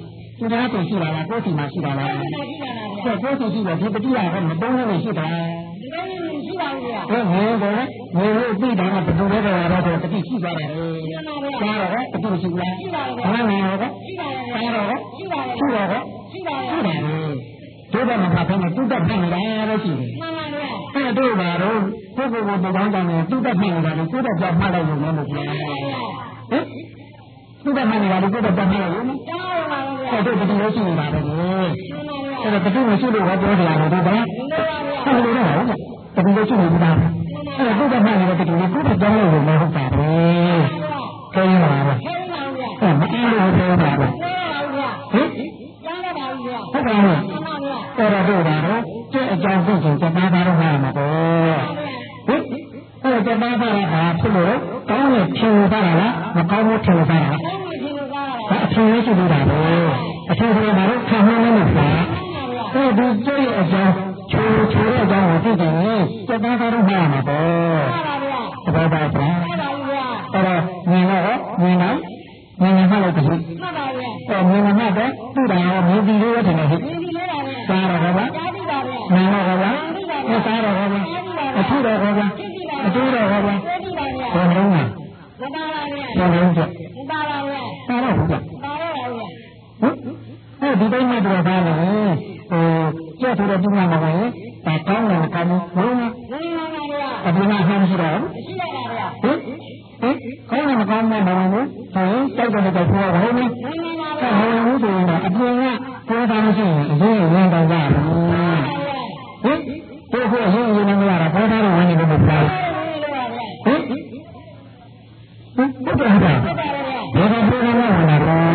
သူများကိုရှိတာလားကိုယ်စီမှာရှိတာလားကိုယ်စီရှိတယ်ဒီပတိယကမတုံးလို့ရှိတာရှိပါဘူးဗျာဟဲ့ဟဲ့ကောငယ်လို့ပြီးတာကဘယ်လိုလဲတော့ဆိုတတိရှိသွားတယ်ကြားတော့တတိရှိလားရှိပါဘူးဘာလဲရောရှိပါဘူးကြားတော့ရှိပါဘူးရှိတော့ရှိပါဘူးရှိတယ်တို့တော့မဖတ်ဘူးသူတက်နေတယ်လို့ရှိတယ်မှန်ပါဗျာအဲ့တို့ပါတော့ကိုကိုကိုတောင်းတောင်းနေသူတက်နေတယ်လို့ကိုတက်ပြမှတ်လိုက်ရုံနဲ့မဟုတ်ဘူးဟင်သူတက်နေတယ်လို့ကိုတက်ပြမှတ်လိုက်ရုံနဲ့ကြားပါပါဗျာအဲ့တို့တတိလို့ရှိနေတာပဲအဲ့တော့တတိမရှိလို့ဟောပြောကြရတယ်တို့ဗျာဟုတ်လို့တော့ဟုတ်တတိလို့ရှိနေတာအဲ့တော့ကိုတက်မှတ်နေတဲ့တတိကိုကိုတက်ကြောင်းလို့မဟုတ်ပါဘူးခဲရပါလားခဲရပါဗျာအဲ့မအားလို့ပြောတာပါခဲရပါဗျာဟင်ကြားရပါဗျာဟုတ်ပါဘူးအဲ့တော့တို့ပါတော့ကျက်အကြောင်းသိချင်ကျက်သားသားတော့မှာမှာပေါ့ဟင်အဲ့တော့ကျက်သားသားကဖြစ်လို့ကောင်းတဲ့ထင်လို့သားလားမကောင်းဘူးထင်လို့သားလားဒါအထင်လေးရှိလို့တာပဲအထင်ကလည်းဘာလို့ခံမလို့လဲအဲ့ဒီကျက်ရဲ့အကြောင်းချိုးချိုးတဲ့အကြောင်းကိုသိတယ်ကျက်သားသားတော့မှာမှာပေါ့ဟုတ်ပါဗျာသဘောပေါက်ပါဟုတ်ပါဗျာအဲ့တော့မြင်တော့မြင်တော့မြင်နေမှလို့တည်းဟုတ်ပါဗျာအဲ့မြင်နေမှတော့သူ့တာရောမြင်ပြီးလို့ရတယ်ဟဲ့မြင်ပြီးလို့ပါဗျာစားတော့ဗျာကြားပြီးပါဗျာနားတော့ဗျာဟောစားတော့ဗျာအထူးတော့ဗျာအထူးတော့ဗျာဘယ်လိုလဲမပါပါဗျာဘယ်လိုလဲမပါပါဗျာစားတော့ဗျာပါတော့ပါဗျာဟင်အဲ့ဒီတိုင်းမှာတော့ပါလေဟိုကျက်ဆိုတော့ဒီမှာမဟုတ်ဘူးဒါကောင်းတယ်ကောင်းဘူးဘုံဘုံပါပါဗျာအပြင်မှာဟမ်းရှိတော့ရှိပါပါဗျာဟင်ဟင်ကောင်းတယ်မကောင်းဘူးမဟုတ်ဘူးဟင်စိုက်တယ်တော့ပြောဘုံမဘုံပါပါဗျာဟိုဆိုရင်တော့အပြင်ကပေါ်တာမရှိရင်အရင်ဝင်တော့ကြဘူးဟင်တို့ကအရင်ရင်နေရတာပေါ်တာတော့ဝင်နေလို့မပြောဟင်ဟင်ဘုရားဘုရားဘယ်လိုပြောနေလဲဝင်တာလဲ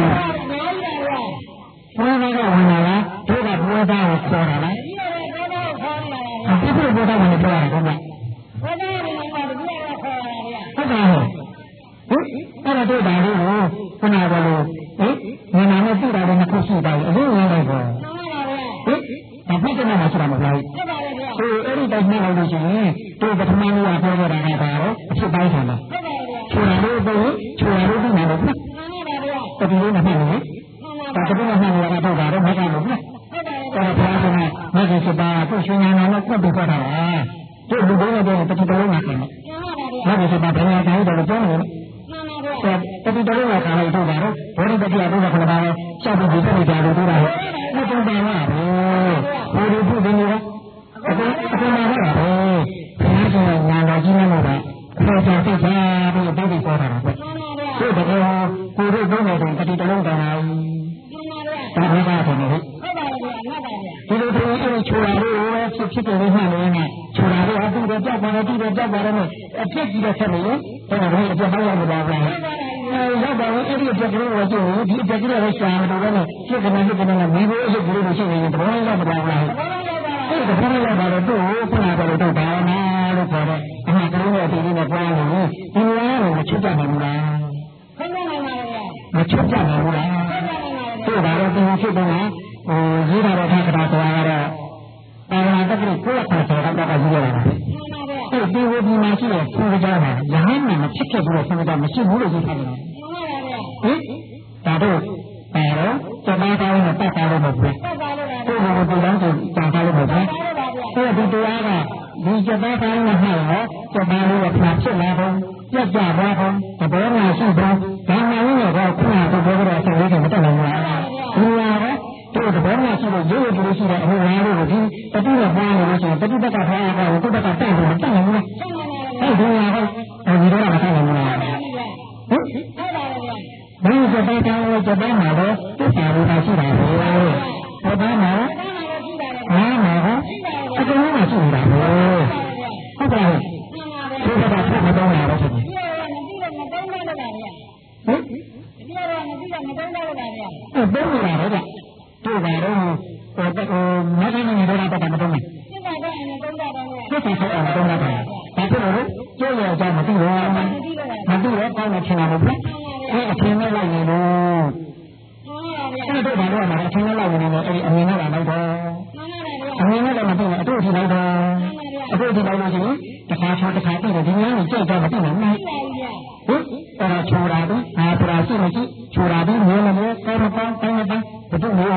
ဘုရားကဝင်လာလားတို့ကဘုရားကိုခေါ်တာလားဒီလိုဘုရားဝင်ပြောတာကောဗျာဘုရားကလည်းမပါဘူးဘုရားကခေါ်တာဗျာဟုတ်ပါဘူးဟင်အဲ့တော့တို့ဒါလေးကိုခဏကလေးဟင်ငါနာနဲ့ပြတာလည်းနှစ်ခုရှိပါဘူးအရင်ဝင်လိုက်ပေါ့မှန်ပါဗျာဟင်ဒါပြတဲ့မှာဆိုတာမဟုတ်လားဟုတ်ပါဗျာဟိုအဲ့ဒီတိုင်းမှတ်လို့ရှိရင်တို့ပထမနေ့ကပြောခဲ့တာကဒါတော့အဖြစ်ပိုင်းဆောင်တယ်ဟုတ်ပါဗျာချူရလို့ပေါ့ချူရလို့ဒီမှာလို့မှတ်မှန်ပါဗျာတတိလေးနဲ့မှတ်လို့ဒါတတိနဲ့မှတ်လို့ကတော့ဒါတော့မှတ်တယ်လို့မှတ်ဟုတ်ပါဗျာအဲ့ဒါဘုရားကမဂ္ဂင်စပါကိုရှင်ညာနာနဲ့ကွတ်ပြီးခေါ်တာပါတို့လူတွေနဲ့တတိတလုံးနဲ့ခင်ဗျမဂ္ဂင်စပါဘယ်လိုတိုင်းတော့ပြောနေလဲတတိတလုံးကခါလိုက်တော့တာတော့ဘောဓိတတိယဘုရားခဏပါလဲရှောက်ပြီးပြည့်ကြတယ်တို့တာဟုတ်တယ်ပါလားဘောဓိပုဒ်နေရောအခုအခုမှလာတာဘုရားကညာတော်ကြီးနဲ့တော့ဆောဆောသိချာပြီးတောက်ပြီးခေါ်တာပဲတို့တကယ်ကိုတို့ဘုန်းတော်တတိတလုံးတောင်းလာဒါဘုရားကလည်းဒီလိုဆိုရင်အဲ့ဒီချူလာလေးကိုပဲဖြစ်ဖြစ်တယ်လို့မှတ်လို့နဲ့ချူလာလေးအတူတူကြောက်ပါတယ်တူတူကြောက်ပါတယ်နဲ့အဖြစ်ကြီးတဲ့ဆက်လို့အဲ့ဒါလည်းအပြတ်ဟောက်ရမှာပါဗျာအဲရောက်ပါဘူးအဲ့ဒီအပြတ်ကလေးကိုကြည့်ရင်ဒီအပြတ်ကလေးကိုရှာမလို့လည်းဖြစ်ကနေဖြစ်ကနေမီးဘိုးအစ်ကလေးကိုရှိနေရင်တဘောရောက်ပါဗျာအဲ့ဒါဘာလို့လဲတော့တို့ခုနကတော့တို့ဘာနာလို့ခေါ်တယ်အမှန်ကလေးနဲ့အတီးလေးနဲ့ပွားလို့ဒီလိုရတော့မချွတ်ကြနိုင်ဘူးလားခင်းနေနိုင်ပါဗျာမချွတ်ကြနိုင်ဘူးလားတို့ဒါတော့ဒီဖြစ်တော့ဟိုရေးတာတော့ခါခါသွားတော့အာရတတိကိုယ်ကဆောတော့တော့ရေးရတာအဲ့ဒီဝိဒီမှာရှိတဲ့ဆင်းရဲတာရဟန်းနဲ့မဖြစ်ခဲ့ဘူးလို့ဆင်းရဲတာမရှိဘူးလို့ရေးထားတယ်ဟင်ဒါတော့အဲတော့စပါးသားနဲ့ပတ်သားလို့မဟုတ်ဘူးကိုယ်ကဒီလောင်းကိုကြာသားလို့မဟုတ်ဘူးအဲ့ဒီတရားကဒီစပါးသားနဲ့ဟာရောစပါးလေးကဖျားဖြစ်လာတော့ပြတ်ကြပါတော့သဘောမှရှိတော့ဒါမှလည်းတော့ခုနကပြောကြတဲ့အချိန်လေးကမတက်နိုင်ဘူးလားဒီလာတော့တို့သဘောမှရှိတော့ရိုးရိုးကြည့်လို့ရှိတဲ့အမှုလားလို့ဒီတတိယဘာလို့ဆိုတော့တတိတက်ကဖားရတော့တုတ်တက်ကတက်လို့မတက်နိုင်ဘူးလားအဲ့ဒီလာတော့ဒီတော့မတက်နိုင်ဘူးလားဟင်ဘယ်စပါးသားကိုစပါးမှာတော့သစ္စာလို့ရှိတာပဲစပါးမှာဟာမှာအကုန်လုံးရှိနေတာပဲဟုတ်ပါဘူးဒီကဘာဖြစ်တော့လာတော့ဒီကတော့မတုံးတော့ပါဗျာဟင်ဒီကတော့မပြီးတော့မတုံးတော့ပါဗျာအဲ့တုံးနေတာတော့တို့ကတော့ဟိုဟိုမဂ္ဂင်နေတော့တာမတုံးဘူးဒီကတော့မတုံးတော့ပါဗျာဒီကတော့မတုံးတော့ပါဒါဖြစ်လို့ကျိုးရကြမသိဘူးမသိတော့ကောင်းတယ်ထင်တာမဟုတ်ဘူးအဲ့အထင်နဲ့လိုက်နေလို့အဲ့တို့ဘာလို့လဲအထင်နဲ့လိုက်နေတယ်အဲ့ဒီအမြင်နဲ့လိုက်တော့အမြင်နဲ့လည်းမသိဘူးအတူတူလိုက်တော့အတူတူလိုက်လို့ရှိရင်တခါချောတခါသိတယ်ဒီများကိုကြိတ်တော့မသိနိုင်ဘူးဟင်အဲ့ဒါချောတာတော့အာပရာရှိမရှိချောတာတော့မျိုးလည်းကောင်းကောင်းတိုင်းတိုင်းဘယ်သူမျိုး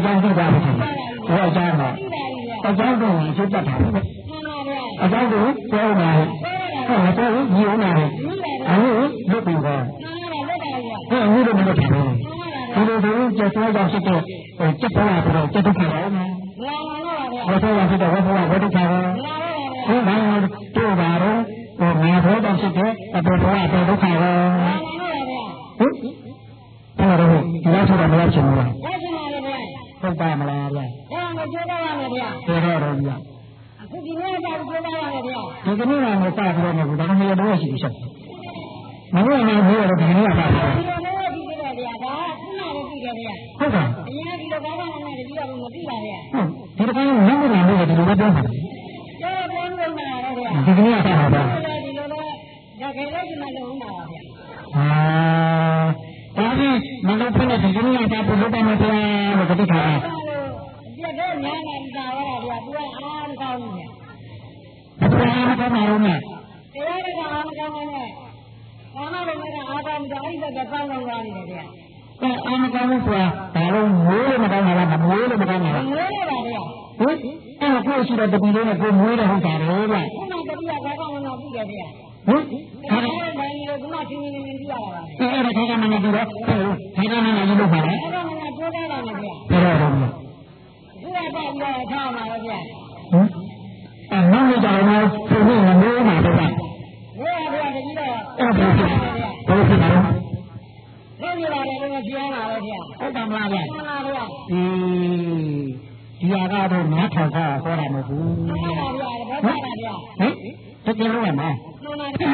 ကြောင်းသိကြပါဘူးဟောကြားမှာအကြောင်းတော့ကျုပ်တတ်တာအကြောင်းကိုပြောမှာဟောတော့ညီအောင်လာတယ်အခုလုတ်ပြီးတော့ဟဲ့အခုတော့မလုပ်ဘူးဒီလိုဆိုကျတော့ကြောင့်ဖြစ်တဲ့စက်ပေါ်လာတော့စက်တော့ခါတယ်ဟောတော့ဖြစ်တော့ဟောတော့ဝတ်ထားတယ်ဟိုဘာလို့တို့ပါတော့ဟိုငါဘောတော့ဖြစ်တဲ့အပေါ်တော့အပေါ်ဒုက္ခရောဟုတ်အဲ့တော့ဒီလိုဆိုတော့မရချင်ဘူးလားဟုတ်ပါမလားဗျာအဲ့ဒါကိုပြောရမယ်ဗျာပြောရတော့ဗျာအခုဒီနေ့ကပြောရမယ်ဗျာဒီကနေ့ကမစပြီးတော့မဟုတ်ဒါမှမဟုတ်တော့ရှိပြီချက်မဟုတ်ရင်လည်းပြောရတော့ဒီနေ့ကပါဗျာဒီလိုမျိုးဒီလိုဗျာဒါခုနကကြည့်တယ်ဗျာဟုတ်ကဲ့အရင်ကဒီလိုကောင်းကောင်းနဲ့တတိယဘုံမသိပါဗျာဟုတ်ဒီလိုကောင်းလုံးဝမလို့ဒီလိုပဲပြောပါပြောပြောနေမှာဗျာဒီကနေ့ကပါဗျာဒီလိုတော့ဒါကြိုက်လိုက်ဒီမှာလုံးမှာပါဗျာအာဒါပြီးမလုပ်ဖို့ဒီကနေ့ကပါဘုရားမတရားလို့တတိထားပြတ်တော့ညာနာတာရတာဗျာသူကအားမကောင်းဘူးဗျာဘယ်လိုမှမကောင်းပါဘူးနဲ့တရားရကအားမကောင်းနဲ့ဘာမှလည်းမအားကောင်းကြအဲ့ဒါကကောင်းကောင်းလာနေတယ်ဗျာအဲအားမကောင်းဘူးဆိုတာဒါလုံးငိုးလို့မကောင်းတာလားမငိုးလို့မကောင်းတာလားငိုးရပါဗျာဟင်အဲ့ကိုရှိတဲ့တပီလေးနဲ့ကိုငိုးတဲ့ဟုတ်တာလေဗျာခုနတပီကဘာကောင်းမှမသိတယ်ဗျာဟင်ဒါကလည်းဘာလို့ဒီမှာချင်းချင်းချင်းပြရတာပါအဲအဲ့ဒါခါကမှလည်းပြီးတော့ဟဲ့ခါကမှလည်းလုပ်ပါလေအဲ့ဒါမှလည်းပြောတာလည်းဗျာပြောတော့ဗျာဒီကတည်းကထားမှာလေဗျာဟင်အဲနောက်ကြတော့မှသူ့ကိုမလို့မှာဗျာဘယ်ဗျာတကြီးတော့အဲ့ဒါဗျာဘယ်လိုဖြစ်လဲဘယ်လိုလဲလို့ပြောမှာလေဗျာဟုတ်တယ်မလားဗျာမှန်ပါဗျာဒီဒီဟာကတော့နားထောင်တာဟောတာမဟုတ်ဘူးမှန်ပါဗျာဘာသာပါဗျာဟင်တကယ်လို့ရမှာမှန်ပါဗျာ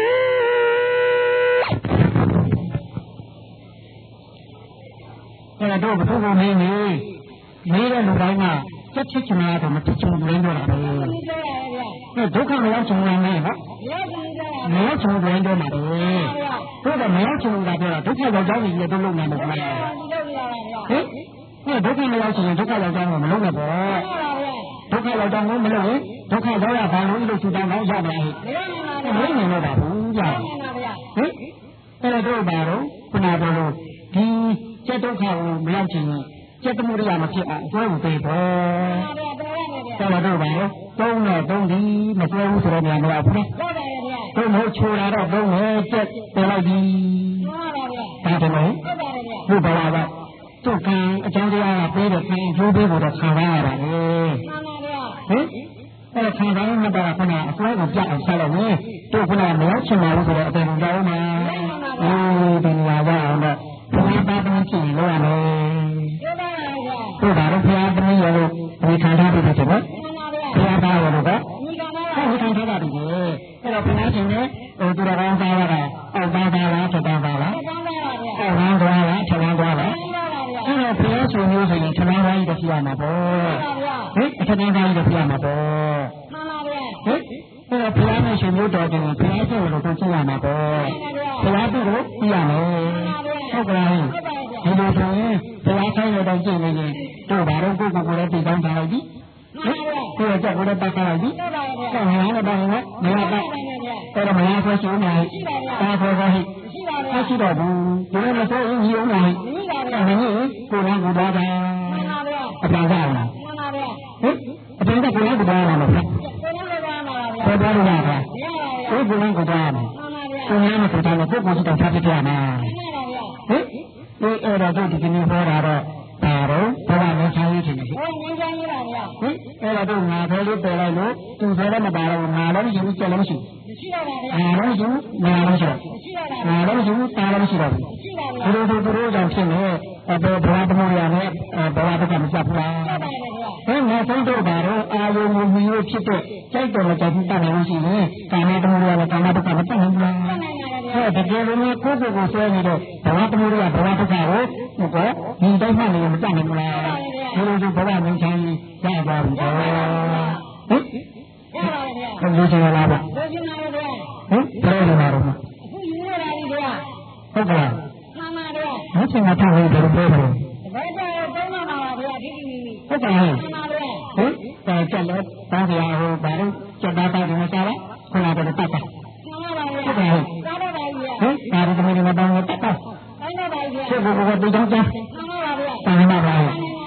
အဲ့တော့ဘုရားမင်းကြီးမေးတဲ့လူတိုင်းကစက်ချစ်ချင်တာတော့မချစ်ချင်ဘူးလို့ပြောတာပဲအဲ့ဒုက္ခမရောက်ချင်ဘူးနဲ့နော်မရောက်ချင်ဘူးလို့ပြောတာပဲဟုတ်တယ်မရောက်ချင်ဘူးကပြောတာဒုက္ခရောက်ကြောင်းကြီးလည်းတော့လုံးနေမှာမဟုတ်လားဟင်အဲ့ဒုက္ခမရောက်ချင်ရင်ဒုက္ခရောက်ကြောင်းကမလုံးနဲ့ပေါ့ဒုက္ခရောက်ကြောင်းကိုမလုံးရင်ဒုက္ခရောက်ရဘာလို့လို့ဆူတောင်းတော့ရပါလားမင်းနေတော့ပါဘူးကြာဟင်အဲ့တော့ဘာလို့ခုနကပြောဒီစက်ဒုက္ခကိုမရောက်ချင်ရင်စက်တမှုရမဖြစ်အောင်အစွဲကိုပေးပေါ့တော်တော်တော့ပါရောသုံးတော့သုံးဒီမစွဲဘူးဆိုတော့မြန်မလားဘူးဟုတ်ပါရဲ့ဗျာသုံးလို့ချိုးလာတော့သုံးမယ်စက်ပေါ်လိုက်ပြီဟုတ်ပါဗျာဒါတည်းဟုတ်ပါရဲ့ဗျာဟုတ်ပါပါသူကအကြောင်းတရားကပေးတဲ့ခံအကျိုးပေးဖို့တော့ခံရတာလေမှန်ပါဗျာဟင်အဲ့ဒါခံတိုင်းမှာတော့ခုနအစွဲကိုပြတ်အောင်ဆက်လို့နေတို့ခုနမရောက်ချင်ပါဘူးဆိုတော့အပေပုံကြောင်းမှာအေးဒီနေရာကအောင်တော့ဘုရားပါပန်းဖြစ်လို့ရမယ်ဟုတ်ပါတော့ဘုရားသမီးရောဒီခံထားပြီးတယ်နော်ဘုရားသားရောတော့ဒီခံထားတာဒီခံထားတာဒီအဲ့တော့ဘုရားရှင်နဲ့ဟိုသူတော်ကောင်းသားရတာအောက်သားသားလားထက်သားသားလားအောက်သားသားလားထက်သားသားလားအဲ့တော့ဘုရားရှင်မျိုးဆိုရင်ထက်သားသားကြီးတဖြစ်ရမှာပေါ့ဟင်ထက်သားသားကြီးတဖြစ်ရမှာပေါ့မှန်ပါဗျာဟင်အဲ့တော့ဘုရားနဲ့ရှင်မျိုးတော်တယ်ဘုရားရှင်ကိုတော့ကြည့်ရမှာပေါ့ဘုရားသူ့ကိုကြည့်ရမယ်ဟုတ်ကဲ့ဒီလိုဆိုရင်ဘုရားဆိုင်ရတော့ကြည့်နေရင်တို့ဘာလို့ကိုယ့်ကိုယ်ကိုလည်းတည်တောင်းထားလိုက်ပြီကိုယ့်ရဲ့ကိုယ်လည်းပတ်ထားလိုက်ပြီဟောငါလည်းပါရင်မရပါအဲ့တော့မရဆိုရှင်နေတာခေါ်ခေါ်ဟိမရှိတော့ဘူးဒီလိုမဆိုရင်ညီအောင်လားမင်းကိုယ်ကကိုယ်သားတာအပြန်စားလားဟင်အပြန်စားကိုယ်ကကိုယ်သားလားမဟုတ်ကိုယ်သားလားဗျာကိုယ်ကကိုယ်သားလားကိုယ်ကမကိုယ်သားလို့ကိုယ်ကိုယ်တောင်ထားပြပြမှာဟင်ဒီအဲ့တော့ဒီကနေ့ဟောတာတော့ဒါတော့ဘဝနဲ့ဆိုင်ရခြင်းရှိဟုတ်ငင်းဆိုင်ရပါဗျာဟင်အဲ့တော့ငါဖဲလေးပယ်လိုက်လို့သူဖဲလည်းမပါတော့ငါလည်းမရှိဘူးကြက်လည်းမရှိမရှိတော့ပါဗျာငါလည်းမရှိဘူးငါလည်းမရှိတော့မရှိတော့ပါငါလည်းမရှိဘူးတာလည်းမရှိတော့ဘူးရှိပါဗျာဒီလိုသူတို့ကြောင့်ဖြစ်နေအဲ့တော့ဘဝတမှုရနဲ့ဘဝတစ်ခါမဆက်ဘူးလားဟုတ်ပါဗျာဟင်ငါဆုံးတော့ပါတော့အာယုံမူမျိုးဖြစ်တဲ့စိတ်တော်နဲ့ကြိုက်တတ်နေလို့ရှိရင်ကာမတမှုရနဲ့ကာမတစ်ခါမတတ်နိုင်ဘူးလားဟုတ်တကယ်လို့ကိုယ့်ကိုယ်ကိုဆွဲနေတော့ဘဝတမှုရဘဝတစ်ခါကိုဟုတ်ကောဒီတိုင်းမှလည်းမတတ်နိုင်ဘူးလားဒီလိုဆိုဘဝငင်းချမ်းရပါဘူးတော့ဟင်ရပါဗျာလူချင်လားဗျာလူချင်ပါဗျာဟင်ဘယ်လိုလဲတော့အခုယူရတာကြီးဗျာဟုတ်ကဲ့မှန်ပါဗျာမချင်တာထားလို့ဘယ်လိုပြောလဲဘယ်ကြောင့်သုံးမှာပါဗျာဒီဒီဟုတ်ကဲ့မှန်ပါဗျာဟင်ဒါကြက်လို့တားဗျာဟိုဘာလို့ကြက်သားသားတယ်မစားလားခဏတော့တတ်တာမှန်ပါဗျာဟုတ်ကဲ့စားတော့ပါဗျာဟင်ဒါတော့ဒီနေ့မတောင်းတော့တတ်တာမှန်ပါဗျာချက်ကိုကိုတိတ်ချောင်းချမ်းမှန်ပါဗျာမှန်ပါဗျာ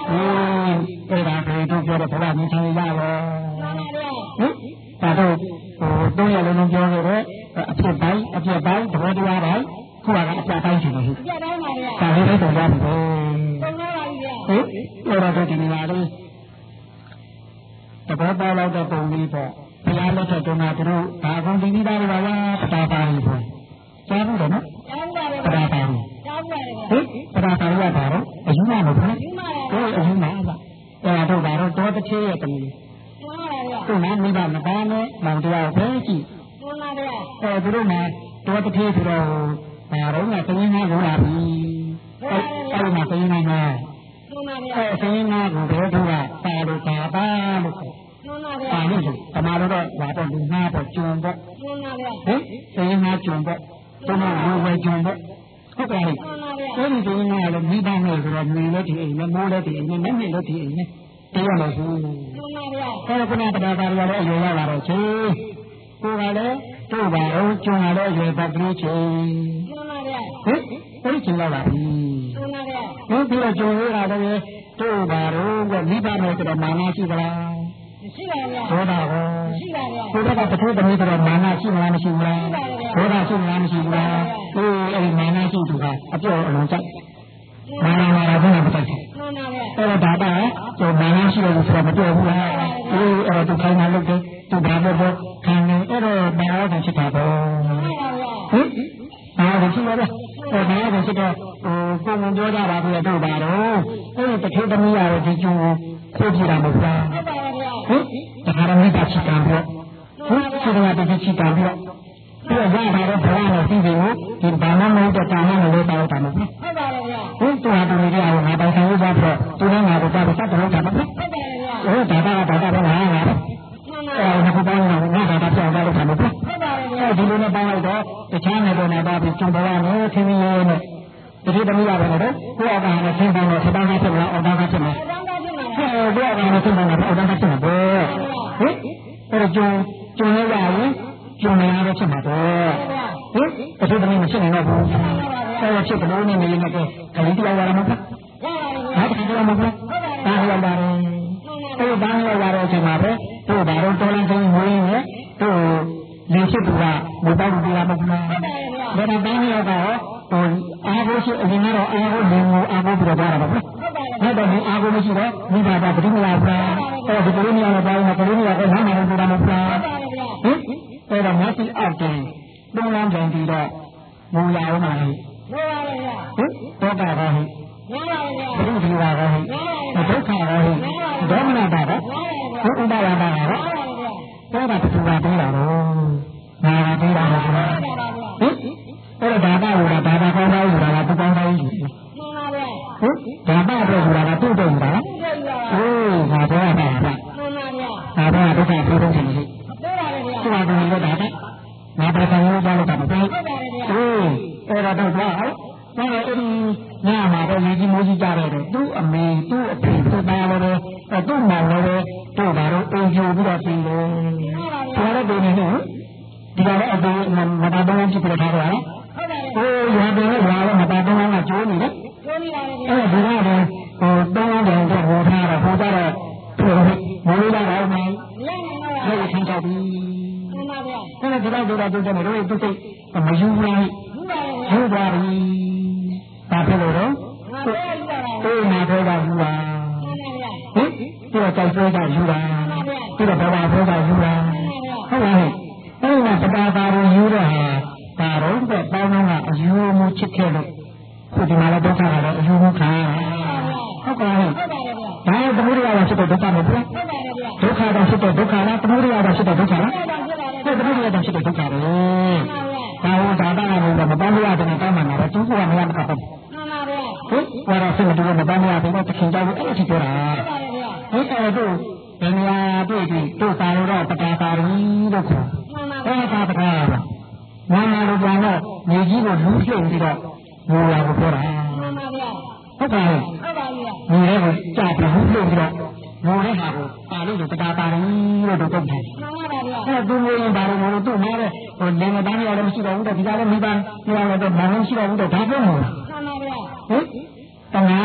အဲ့ဒါကိုတို့ပြောတဲ့ဘုရားမြင်ချင်ရပါဟင်ဒါတော့ဟိုတော့ရလုံးလုံးပြောခဲ့တဲ့အဖြစ်တိုင်းအပြည့်တိုင်းသဘောတရားတိုင်းခုကအပြည့်တိုင်းရှိတယ်ဟိအပြည့်တိုင်းပါဗျာဒါလေးတော့ရပြီပေါ့သုံးတော့ပါပြီဗျာဟင်အဲ့တော့ဒီနေရာလေးတဘောပေါက်တဲ့ပုံလေးပေါ့ဘုရားလက်ထက်တုန်းကသူတို့ဒါကုန်ဒီပြီးသားတွေပါဗျာပတာပါရီပေါ့ကြားဘူးတယ်နော်ကြားပါပါပတာပါရီကြားပါပါဟင်ပတာပါရီကဘာတော့အယူမမဟုတ်ဘူးအယူမပါအယူမပါအဲ့ဒါတော့ဒါတော့တောတစ်သေးရဲ့တမီးသူ့နာမိဘမသားနဲ့မောင်တရားပဲကြည့်မှန်ပါဗျာအဲသူတို့မှာတောတစ်သေးဆိုတော့ဘာတော့ကသင်းသားကိုလာပြီအဲအဲ့မှာသင်းသားမှာမှန်ပါဗျာအဲသင်းသားကိုဘယ်သူကပါလို့ပါပါလို့ခေါ်မှန်ပါဗျာပါလို့တမားတော့လာတော့လူငါတော့ကျုံတော့မှန်ပါဗျာဟင်သင်းသားကျုံတော့သူတို့ဝယ်ဝယ်ကျုံတော့ဟုတ်ကဲ့အဲ့ဒီသင်းသားလည်းမိဘနဲ့ဆိုတော့မြင်လို့ဒီအိမ်နဲ့မိုးလည်းဒီအိမ်နဲ့မမြင်လို့ဒီအိမ်နဲ့တရားလို့ဆိုမှန်ပါဗျာအဲ့ဒါကလည်းတရားပါရလည်းအရွယ်ရလာတော့ချေကိုယ်ကလည်းတို့ပါတော့ကျုံလာတော့ရွယ်ပတ်ကလေးချေမှန်ပါဗျာဟင်အဲ့ဒီချိန်လာပါပြီမှန်ပါဗျာဘုပြီးတော့ကျုံရတာလည်းတို့ပါတော့ကမိဘနဲ့ဆိုတော့မာနရှိသလားရှိပါဗျာဘောတာဟောရှိပါဗျာကိုယ်ကတထိုးတမီးဆိုတော့မာနရှိမလားမရှိဘူးလားဘောတာရှိမလားမရှိဘူးလားအေးအဲ့ဒီမာနရှိသူကအပြော့အလုံးကြိုက်မာနမာနဘုရားမတိုက်ဘူးအဲ့ဒါဒါကကျိုးမာနရှိတယ်လို့ဆိုတော့မပြောဘူးလားအေးအဲ့တော့ခိုင်းလာလို့သူဘာလို့တော့ခံနေအဲ့တော့ဘာလို့ဖြစ်တာပေါ့ဟင်ဘာလို့ဖြစ်လဲအဲ့ဘာလို့ဖြစ်တော့ဟိုပုံမှန်ပြောကြပါဘူးတော့ဘာတော့အဲ့ဒီတထိုးသမီးရတော့ဒီကျိုးခိုးကြည့်တာမဟုတ်လားဟင်တခါတော့မိသားချစ်တာပေါ့ဟင်ဒီကတည်းကချစ်တာပေါ့ပြီးတော့ရတာတော့ဘဝနဲ့ပြီးပြီကိုဒီဘာမှမဟုတ်တဲ့ကာမနဲ့လို့တောက်တာမဟုတ်ဘူးဟုတ်ပါရဲ့ဗျာဟင်သူဟာသူတွေကငါပိုင်ဆိုင်လို့ကြတော့သူနဲ့ငါတို့ကပတ်သက်တော့တာမဟုတ်ဘူးဟုတ်ပါရဲ့ဗျာဟိုဒါကဒါကတော့ငါငါအဲ့ဒါကပေါင်းတော့ငါဒါကပြောင်းသွားလို့တာမဟုတ်ဘူးဟုတ်ပါရဲ့ဗျာဒီလိုနဲ့ပေါင်းလိုက်တော့တခြားနယ်ပေါ်မှာပါပြီးကျုံဘဝနဲ့သင်္ကေတနဲ့တတိတမိရပဲတော့ကိုယ့်အကောင်နဲ့သင်္ကေတနဲ့သဘောထားဖြစ်မလားအောက်သားဖြစ်မလားအောက်သားဖြစ်မှာဟဲ့ကိုယ့်အကောင်နဲ့သင်္ကေတနဲ့အောက်သားဖြစ်မှာပေါ့ဟင်အဲ့ဒါကျုံကျုံရရရင်ကျုံနေရတော့ဖြစ်မှာတော့ဟင်တချို့တမီးမရှိနိုင်တော့ဘူးအဲ့ဒါဖြစ်တယ်လို့နေနေတော့ခလေးတရားရမှာပေါ့ဟာတကယ်မဟုတ်ဘူးဒါရောက်ပါတယ်အဲ့ဒါရောက်လာတဲ့အချိန်မှာပဲတို့ဒါတော့တော်လန်းချင်းဝင်းနဲ့တို့လင်းဖြစ်သူကမပေါ့ဘူးတရားမဟုတ်ဘူးဒါတော့တိုင်းရောက်တော့ဟိုအားကိုရှိအရင်ကတော့အားကိုလင်းကိုအားကိုပြတော့တာပါဟုတ်တော့ဒီအားကိုမရှိတော့မိဘကပတိမလာဘူးအဲ့ဒီကလေးမျိုးတော့ဘာလို့ကလေးမျိုးကနားမလို့ပြောတာမဟုတ်ဘူးဟင်အဲ့တော့မျက်စိအောက်တင်သုံးလမ်းကြံပြီးတော့မူရအောင်ပါလေမူပါလေဗျာဟင်တောတာပါဟိမူပါလေဗျာဘုရားဒီပါပါဟိဒုက္ခပါဟိဒေါမနတာပါဘုဥပါဒပါပါတောတာတူပါသေးတာတော့ငါကသေးတာဟုတ်လားဟင်အဲ့တော့ဒါပါလို့ဒါပါကောင်းသားလို့ဒါကပူကောင်းသားကြီးမှန်ပါဗျာဟင်ဒါပါတော့ဆိုတာကတူတုံတာဟိုးငါပြောရတာဗျာမှန်ပါဗျာဒါပါဒုက္ခပြောတော့တယ်ဟိသူကလည်းတော့ဒါကငါประกันလို့ကြားလို့တာမဟုတ်ဘူး။အေးအဲ့ဒါတော့ဘာလဲ။ဒါနဲ့အဲ့ဒီညမှာတော့ရေကြီးမိုးကြီးကြတယ်သူ့အမေသူ့အဖေသူ့သားလည်းပဲသူ့မောင်လည်းပဲတို့ဘာလို့အိမ်ကျိုးပြီးတော့ပြင်လဲ။ဒါလည်းဒီနေ့နော်ဒီကလည်းအတူမတာတော့ကြည့်ပြထားတာ။ဟုတ်ပါဘူး။ဟိုရတယ်လာတော့မတာတော့ကကျိုးနေတယ်။ကျိုးနေရတယ်။အဲ့ဒီကတော့ဟိုတောင်းတယ်တော့ဟောထားတာဟောကြတော့မိုးလာတော့မှလည်းဆန်းချပြီ။အဲ့ဒါဒီတော့ဒီတော့ဒီတော့တို့သူစိတ်မယူလိုက်ယူပါပြီ။ဒါဖြစ်လို့တော့အေးနာတော့ကယူပါဟင်ဒီတော့ကြောက်ပြောကယူပါဒီတော့ဘာသာပြောကယူပါဟုတ်လားအဲ့ဒါပတာပါရယူတော့ဟာဒါတော့တဲ့ပေါင်းတော့ကအယူမှုချစ်ခဲ့လို့ခုဒီမှာလည်းဒုက္ခကလည်းအယူမှုခံဟုတ်ကဲ့ဒါသမုဒိယကဖြစ်တဲ့ဒုက္ခမဟုတ်ဘူးဒုက္ခတော့ဖြစ်တဲ့ဒုက္ခလားသမုဒိယတော့ဖြစ်တဲ့ဒုက္ခလားဒီသမုဒိယတော့ဖြစ်တဲ့ဒုက္ခပဲဒါဟောဒါတာလည်းမပန်းရတဲ့တောင်းမှလာတော့သူကမရမကပ်ဘူးမှန်ပါဗျာဟုတ်ဘာလို့ဆက်မတူမပန်းရတဲ့တခင်ကြောက်အဲ့ဒီပြောတာဟုတ်တယ်တို့ဘယ်နေရာတွေ့ပြီတို့သာတော့ပတာပါရီလို့ခေါ်အဲ့ဒါပတာပါနာမလိုပြန်တော့မြေကြီးကိုလူးဖြုတ်ပြီးတော့ငိုလာကိုပြောတာမှန်ပါဗျာဟုတ်ပါရဲ့ဟုတ်ပါရဲ့ညီလေးကိုကြာပြီးလူးဖြုတ်ပြီးတော့ငိုတဲ့ဟာကိုပါလို့ပတာပါရီလို့တော့တုတ်တယ်မှန်ပါဗျာအဲ့ဒါသူငိုရင်ဘာလို့ငိုလို့သူ့မှာတဲ့ဟိုနေမတန်းရလည်းမရှိတော့ဘူးတဲ့ဒီကလည်းမိဘပြောရတော့ဘာလို့ရှိတော့ဘူးတဲ့ဒါပြောမှာမှန်ပါဗျာဟင်တနာကို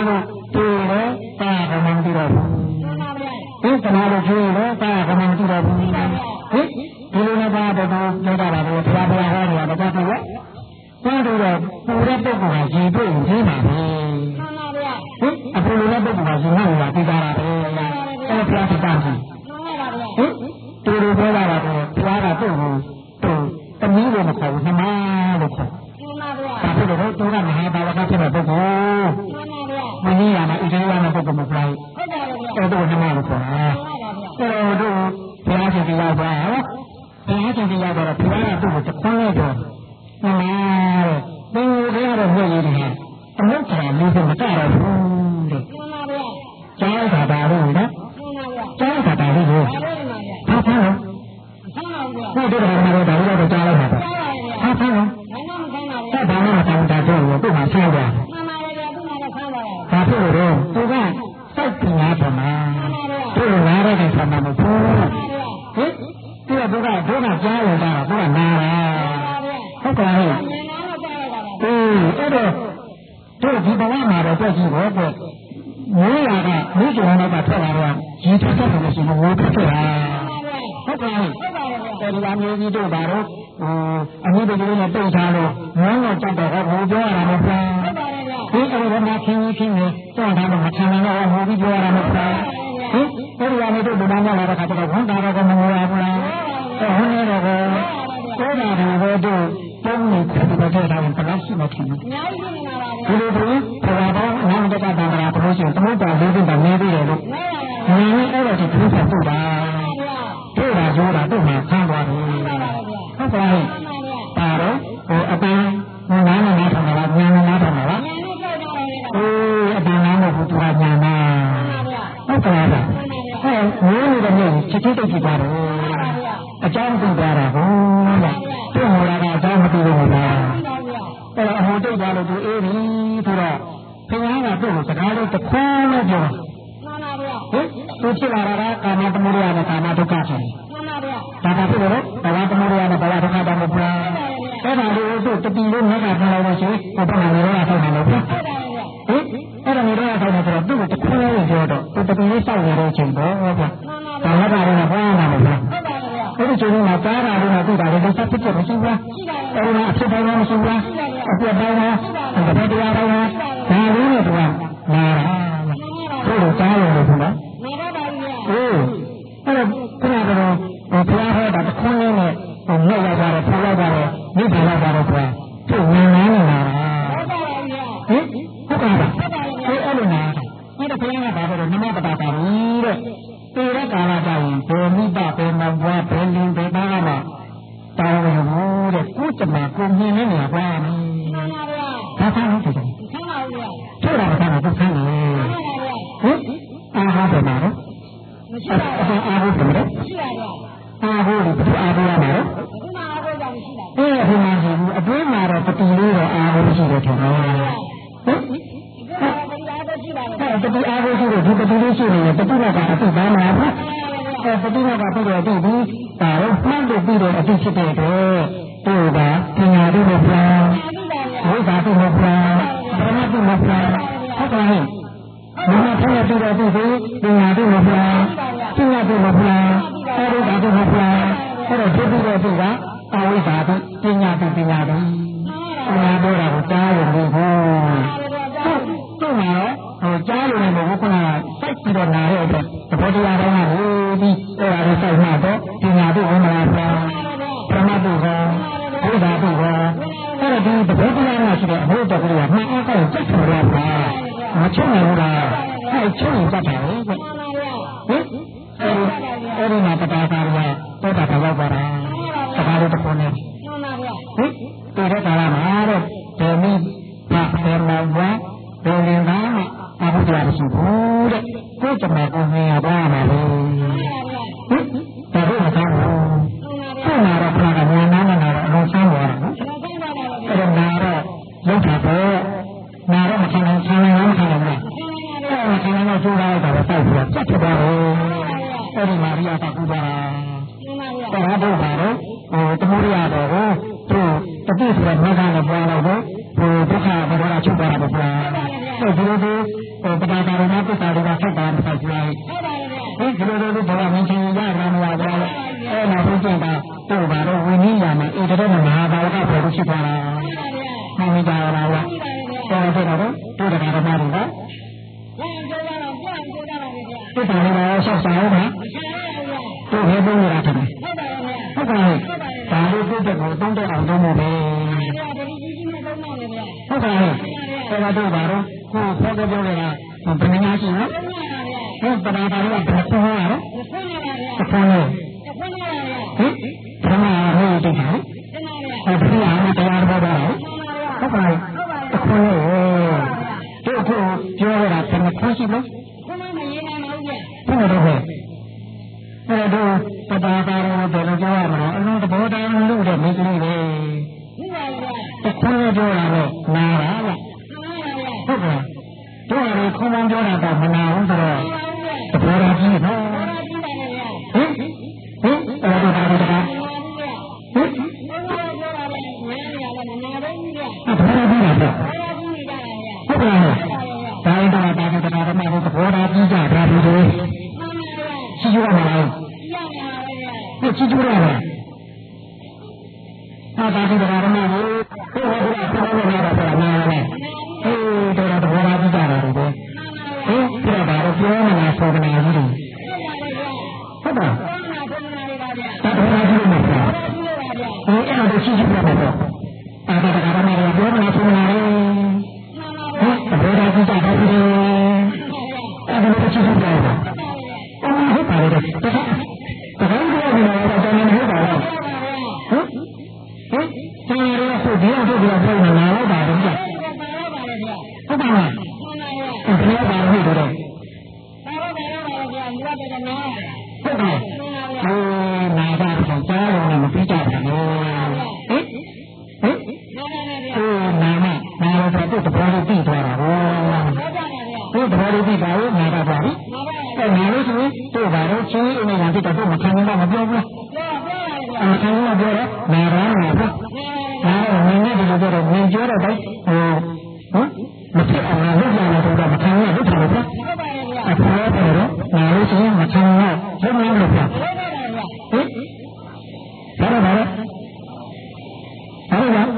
对了，大个忙地了不？哎，干嘛都对了，大个忙地了不？哎，比如那把这都有大了，我不要不要好的，我不要了。我这个不然不管是对对嘛的。哎，啊不如那不管是那我对家了的，这个不要去担心。哎，对对对了的，不要的对不对？但你我们考他妈的考。大部分都都干嘛？大家看这个不够。วันนี้อย่ามาอีกแล้วนะพวกผมไปก็ดูน้ำมันก่อนนะก็ดูพระเจ้าที่ยาวไปพระเจ้าที่ยาวไปพระดูจะคว้าดูนั่นแหละดูเรื่องอะไรอย่างนี้นะต้องรู้จักมีคนมาแก้เราดูเจ้าขาดาลูนะเจ้าขาดาลูพระพระผู้ดูแลมาเราได้เราเจ้าเราพระพระถ้าทำมาทำตาดูดูมาใช่ไหมพระผู้รู้ตัวว่าสักปีนั้นประมาณตัวนาได้กันประมาณพูดเฮ้ยตัวตัวว่าตัวว่าเจ้าอยู่ได้ตัวว่านาเขาก็ให้เออเออตัวที่บอกว่ามาเราตัวที่บอกว่ามืออะไรมือจุ่มอะไรก็ทั่วแล้วจีทุกท่านเป็นสิ่งที่รู้ทั่วเขาก็ให้แต่เวลามีตัวบารุอันนี้เป็นเรื่องตัวชาโลน้องเราจับแต่เขาหูเยอะอะไรไม่พอนี่ก็เลยมาคิดคิดเลยต้องทำมาทำงานหูที่เยอะอะไรไม่พอเฮ้ยตัวเราไม่ได้ดูบ้านเราเราก็จะหันตาเราก็มองเราเราแต่หันเราก็ตัวเราเราดูต้องมีปฏิบัติเราเป็นลักษณะที่ดูดูเพราะว่าเราไม่ได้การทำอะไรตัวสิ่งต้องการดูดูแบบนี้ด้วยลูกนี่เออเราจะพูดแบบตัวเราตัวเราอยู่เราต้องมาข้างเราเขาไปตาเราโอ้อาตาน้ำน้ำทำอะไรน้ำน้ำทำอะไรโอ้อาตาน้ำมันตัวน้ำน้ำเขาไปแบบเฮ้ยนี่นี่เนี่ยชิคกี้พายกี่บาทอาจารย์กี่บาทโอ้ยตัวเราอาจารย์มาตีเราแต่เราหัวใจเราตัวเองนี่ตัวพยายามตัวสกัดตัวคว้าเลยจ้ะเฮ้ยตัวที่เราเราการมาทำอะไรนะการมาทุกข์ใช่การมาที่เราแต่ว่าทำอะไรนะแต่ว่าทุกข์ได้หมดเลยแต่เราดูตัวจะตีรุ่นให้กับเราเลยใช่ไหมตัวเราไม่ได้ทำอะไรเลยเฮ้ยแต่เราไม่ได้ทำอะไรเลยตัวจะคว้าเลยจ้ะตัวจะตีรุ่นเศร้าเลยจริงป่ะแต่ว่าเราเนี่ยว่าอะไรเลยအဲ့ဒီချိန်မှာကြားတာတွေကသူ့တာလည်းသက်ဖြစ်ဖြစ်မရှိဘူးလားအဲ့ဒီမှာအဖြစ်တိုင်းလည်းမရှိဘူးလားအပြတ်တိုင်းလည်းတပည့်တရားတိုင်းလည်းဒါလေးနဲ့တူတာနားတာသူ့ကိုကြားလို့လို့နော်နားတော့ပါဘူးဟိုးအဲ့တော့ခဏကတော့ဘုရားဟောတာတစ်ခွန်းလေးနဲ့ဟိုမြတ်ရောက်တာဖျောက်ရောက်တာမိဘရောက်တာတော့ကွာသူ့နားနားနေတာဟင်ဟုတ်ပါလားအဲ့အဲ့လိုနားအဲ့တော့ဘုရားကဘာလို့နမပတာတာကြီးတဲ့ตัวรักการใจเป็นมิตรเป็นมวะเป็นลิงเป็นบ้ามาตายเลยโอ้เด็กกูจะมากูมีไม่เหนือว่านี่ถ้าท่านรู้สึกช่วยเราท่านเราต้องท่านเลยเฮ้ยอาหารเป็นมาหรออาหารเป็นมาหรออาหารเป็นอาหารมาหรอเออเป็นมาเห็นอะไรมาหรอปฏิรูปอาหารสิ่งเดียวกันเฮ้ยแต่ปฏิอาวุธที่ที่ปฏิรูปสิ่งนี้ปฏิรูปการที่บ้านมาแต่ปฏิรูปการที่เดียวที่ที่แต่ไม่ได้ที่เดียวที่สิ่งเดียวตัวแบบที่งานที่ไม่พอวิชาที่ไม่พอธรรมะที่ไม่พอเข้าใจมันมาที่ที่เดียวที่ที่ที่งานที่ไม่พอที่งานที่ไม่พอแต่วิชาที่ไม่พอแต่ที่ที่เดียวที่ว่าเอาวิชาที่ที่งานที่ที่งานที่งานด้วยเราจ้าอย่างนี้ฮู้ตัวมาဟိုကြားလို့လည်းမဟုတ်ဘူးခဏစိုက်ပြီးတော့လာတဲ့အတွက်သဘောတရားတိုင်းကဟိုဒီအဲ့ဒါလေးစိုက်မှတော့ပညာတို့ဝင်လာပါပရမတ်တို့ကဘုရားတို့ကအဲ့ဒါဒီသဘောတရားကရှိတဲ့အဖို့တော်ကလေးကမှန်အားကောင်းစက်ဆောင်ရပါမချုံနိုင်ဘူးလားအဲ့ချုံရင်တတ်တယ်ဟဲ့ဟင်အဲ့ဒီမှာတရားကာရတော့တာတော့ပါတာတရားတို့တစ်ခုနဲ့ဟင်ဒီတဲ့ကာလမှာတော့ဒေမီဘာဖေမောဘွားဘယ်ရင်သားအဘုရားရှိဘူးတဲ့ကိုယ်တမကိုမြင်ရပါမှာလေဟင်ဒါတို့မကောင်းဘူးကိုယ်နာတော့ခဏကဉာဏ်နာနာတော့အလုံးစားသွားတာနော်အဲ့တော့နာတော့လောက်တာပေါ့နာတော့မခံနိုင်ခံနိုင်မခံနိုင်ဘူးအဲ့ဒါခံနိုင်တော့ကျိုးလိုက်တာပဲစိုက်ပြီးတော့စက်ဖြစ်သွားတယ်အဲ့ဒီမာရိယာကကူတာတော်တော့ပါတော့ဟိုတမိုးရတော့ဟိုသူတတိဆိုတော့မကလည်းပွားတော့ဟိုဒုက္ခဘယ်တော့ချုပ်သွားတာပေါ့အဲ့ဒီလိုဒီတော့ပတာတာရမသစ္စာတွေကဆက်တာမဆက်ကြဘူးဟုတ်ပါရဲ့ဒီလိုလိုဘဝမင်းချင်းရတာမလားဗျာအဲ့နောက်ဆုံးကျတာတို့ဘာလို့ဝိနည်းရမှာဧတရမဟာဘာဝကပေါ်လို့ရှိသွားတာမှန်ကြလားဗျာတော်တော်တော့တို့တရားဓမ္မတွေကသစ္စာတွေကဆက်စားအောင်ပါတို့ဘယ်ပုံရတာလဲဟုတ်ပါရဲ့ဒါလို့တို့တဲ့ကိုတုံးတဲ့အောင်တုံးဖို့ပဲဟုတ်ပါရဲ့အဲ့ဒါတို့ဘာလို့ကိုဖောက်ကြပြောနေတာဘယ်နည်းရှိနော်ဟုတ်ပဒါတာကဘယ်လိုခေါ်ရလဲတစ်ခေါ်လို့ဟင်ဘယ်မှာဟိုတိတ်တာဟုတ်ပြီအားတရားတော်တာဟုတ်ပါရဲ့တစ်ခေါ်လို့တို့ကိုပြောရတာဘယ်မှာခေါ်ရှိလို့ခုမှမရေးနိုင်ပါဘူးဗျဟုတ်တယ်ဟုတ်အဲ့တော့ပဒါတာကိုဘယ်လိုပြောရမလဲအလုံးသဘောတရားလို့တဲ့မိကလေးပဲဟုတ်ပါရဲ့တစ်ခေါ်ပြောရတော့နားပါလားဟုတ်ပါတို့ရယ်ခေါင်းပြောတာတော့မနာဘူးဆိုတော့သဘောထားကြီးနော်ဟင်ဟင်အဲ့ဒါဒါဒါဟင်အဖေကပြောတာဟုတ်ပါရဲ့ဒါရင်တော့ဒါကဒါကမှသဘောထားကြီးကြတာဘူးလေရှိရမလားဟုတ်ရှိကြရလားအာဒါကဒါကမှဟိုဟိုဟိုဆောင်းနေတာဆိုတာနားလားဟိုတော့သဘောထားကြီးကြတာလေဟင်ပြတာတော့ပြောမလားဆိုကြတယ်ကြီးဟုတ်ပါတော်တော်ကြီးမှာပါဟိုအဲ့ဒါရှိရှိပြပါတော့အာဒါကဒါမှလည်းပြောမလားဆိုနေတယ်ဟင်သဘောထားကြီးကြတာကြီးအဲ့ဒါလည်းရှိရှိပြပါအော်ဟုတ်ပါလေတော်တော်တော်တော်ကြီးလာတော့တော်တော်ဟုတ်ပါလားဟင်ဟင်ကျန်ရဆိုဒီအဖို့ကပြောနေတာတော့ပါတော့ဟုတ်ပါလားဘယ်ပါလို့တော့ဒါတော့ဒါတော့ပါဗျာမြတ်တယ်နော်ဟုတ်ပါဟိုနာတာတော့ကြားလို့မပြီးကြပါဘူးဟင်ဟင်ဟိုနာမနာတော့သူ့တဘောလေးပြီးသွားတာဟောဟုတ်ပါဗျာသူ့တဘောလေးပြီးပါလို့နာတာပါပြီအဲ့နာလို့ဆိုရင်တို့ဘာလို့ချင်းအင်းနေတယ်တော့မခံနိုင်တော့မပြောဘူးလားမခံနိုင်တော့ပြောတော့နာရနာပါနာတော့နင်းနေတယ်လို့ပြောတော့နင်းပြောတော့တိုင်းဟိုဟမ်မဖြစ်အောင်လုပ်ရမယ်ဆိုတော့မခံရဘူးတယ်ဗျာအဖေကတော့နာလို့ရှိရင်မခံရဘူးလုံးလုံးလို့ဗျာဟင်ဘာလဲဘာလဲဘာလဲဟင်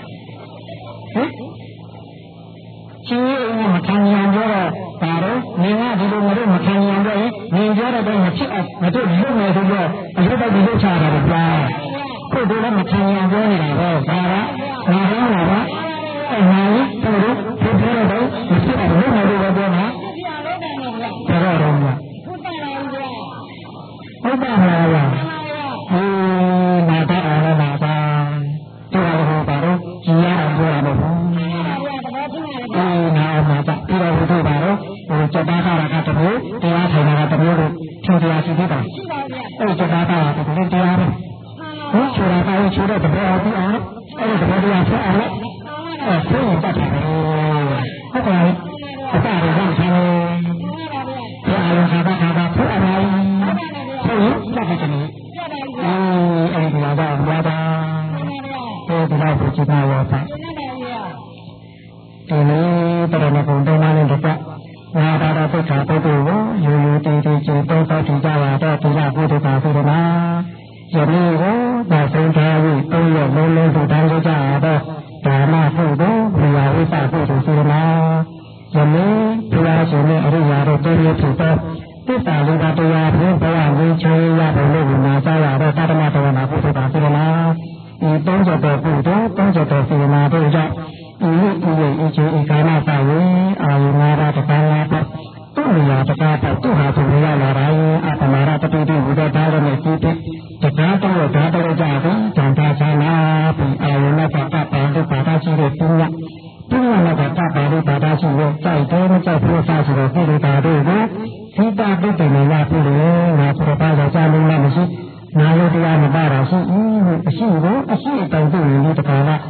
ချင်းရင်မခံရပြောတော့ဒါတော့နင်ကဒီလိုမလို့မခံရတော့နင်ပြောတော့မဖြစ်အောင်မတို့လုပ်မယ်ဆိုတော့အလုပ်တော့ဒီလိုချတာဗျာကိုယ်တို့လည်းမခံရပြောနေတာတော့ဒါကနားရောလားဗျာအဲ့နားလို့တို့တို့ပြောတော့မဖြစ်အောင်လုပ်မယ်လို့ပြောမှာဘယ်တော့တော့ဗျာဟုတ်ပါလားဗျာဟိုနာတာအားနာတာတို့ဟိုပါတော့ကြည်ရအောင်ပြောရမှာပေါ့အေးနာမှာတာပြီးတော့တို့ပါတော့ဟိုစက်သားခါရကတမျိုးတရားထိုင်တာကတမျိုးလို့ထင်တရားရှိသေးတာအဲ့စက်သားခါရကတမျိုးတရားပဲဟိုဆိုတာကဟိုဆိုတော့တဘောပြီးအောင်အဲ့ဒီတဘောတရားဆက်အောင်အဲ့ဆိုရင်တတ်တယ်ဟုတ်ကဲ့အတားရအောင်ဆင်းတယ်အားလုံးခါပါခါပါဖို့အများကြီးဆိုရင်တတ်တယ်ကနေအေးအဲ့ဒီလာတော့လာတာဟိုဒီတော့ကြည့်ပါရောပါဒီနေ့တရဏဂုံတုံးမနဲ့တပတ်ငါဒါတော့ပုတ်တာပုတ်ကိုယူယူတည်တည်ကျင့်သုံးသပ်ကြည့်ကြပါတော့ဒီကဘုဒ္ဓဘာသာမှာယနေ့ကိုဒါဆုံးထားပြီးသုံးရလုံးလုံးထူထမ်းကြကြတော့ဒါမှဟုတ်တော့ဘုရားဝိသပုဒ်ဆိုမှာယနေ့ဘုရားရှင်နဲ့အရိယာတို့တည်းရဖြစ်သောသစ္စာလေးပါးတရားဖြင့်ဘဝဝိချေရဘုံလို့မှာကြားရတော့သတ္တမတော်နာပုဒ်တာဆိုမှာဒီသုံးချက်တော်ပုဒ်တော်သုံးချက်တော်စီမာတို့ကြောင့်ဤဤဤဤချေဤကာမပါဝေအာယနာရတကာလာပတ်သူ့နေရာတကားပတ်သူ့ဟာသူရလာတိုင်းအပမာရတတိတိဘုဒ္ဓသားလည်းနဲ့ကြီးတဲ့တကားတော့ဓာတ်တော်ကြတယ်ဇံတာချနာပြီးအာယနာကပ္ပပါလို့ပါတာရှိတဲ့ပုညပုညနာကပ္ပပါလို့ပါတာရှိတဲ့ကြိုက်တယ်မကြိုက်ဘူးစားဆိုတော့ပြုလို့တာတို့ကိုသိတာပုဒ်တယ်လည်းရပြုလို့ငါပြပါတော့ကြားလို့လည်းမရှိနာလို့တရားမပါတာရှိအရှိကိုအရှိတောင်တူလို့တကားက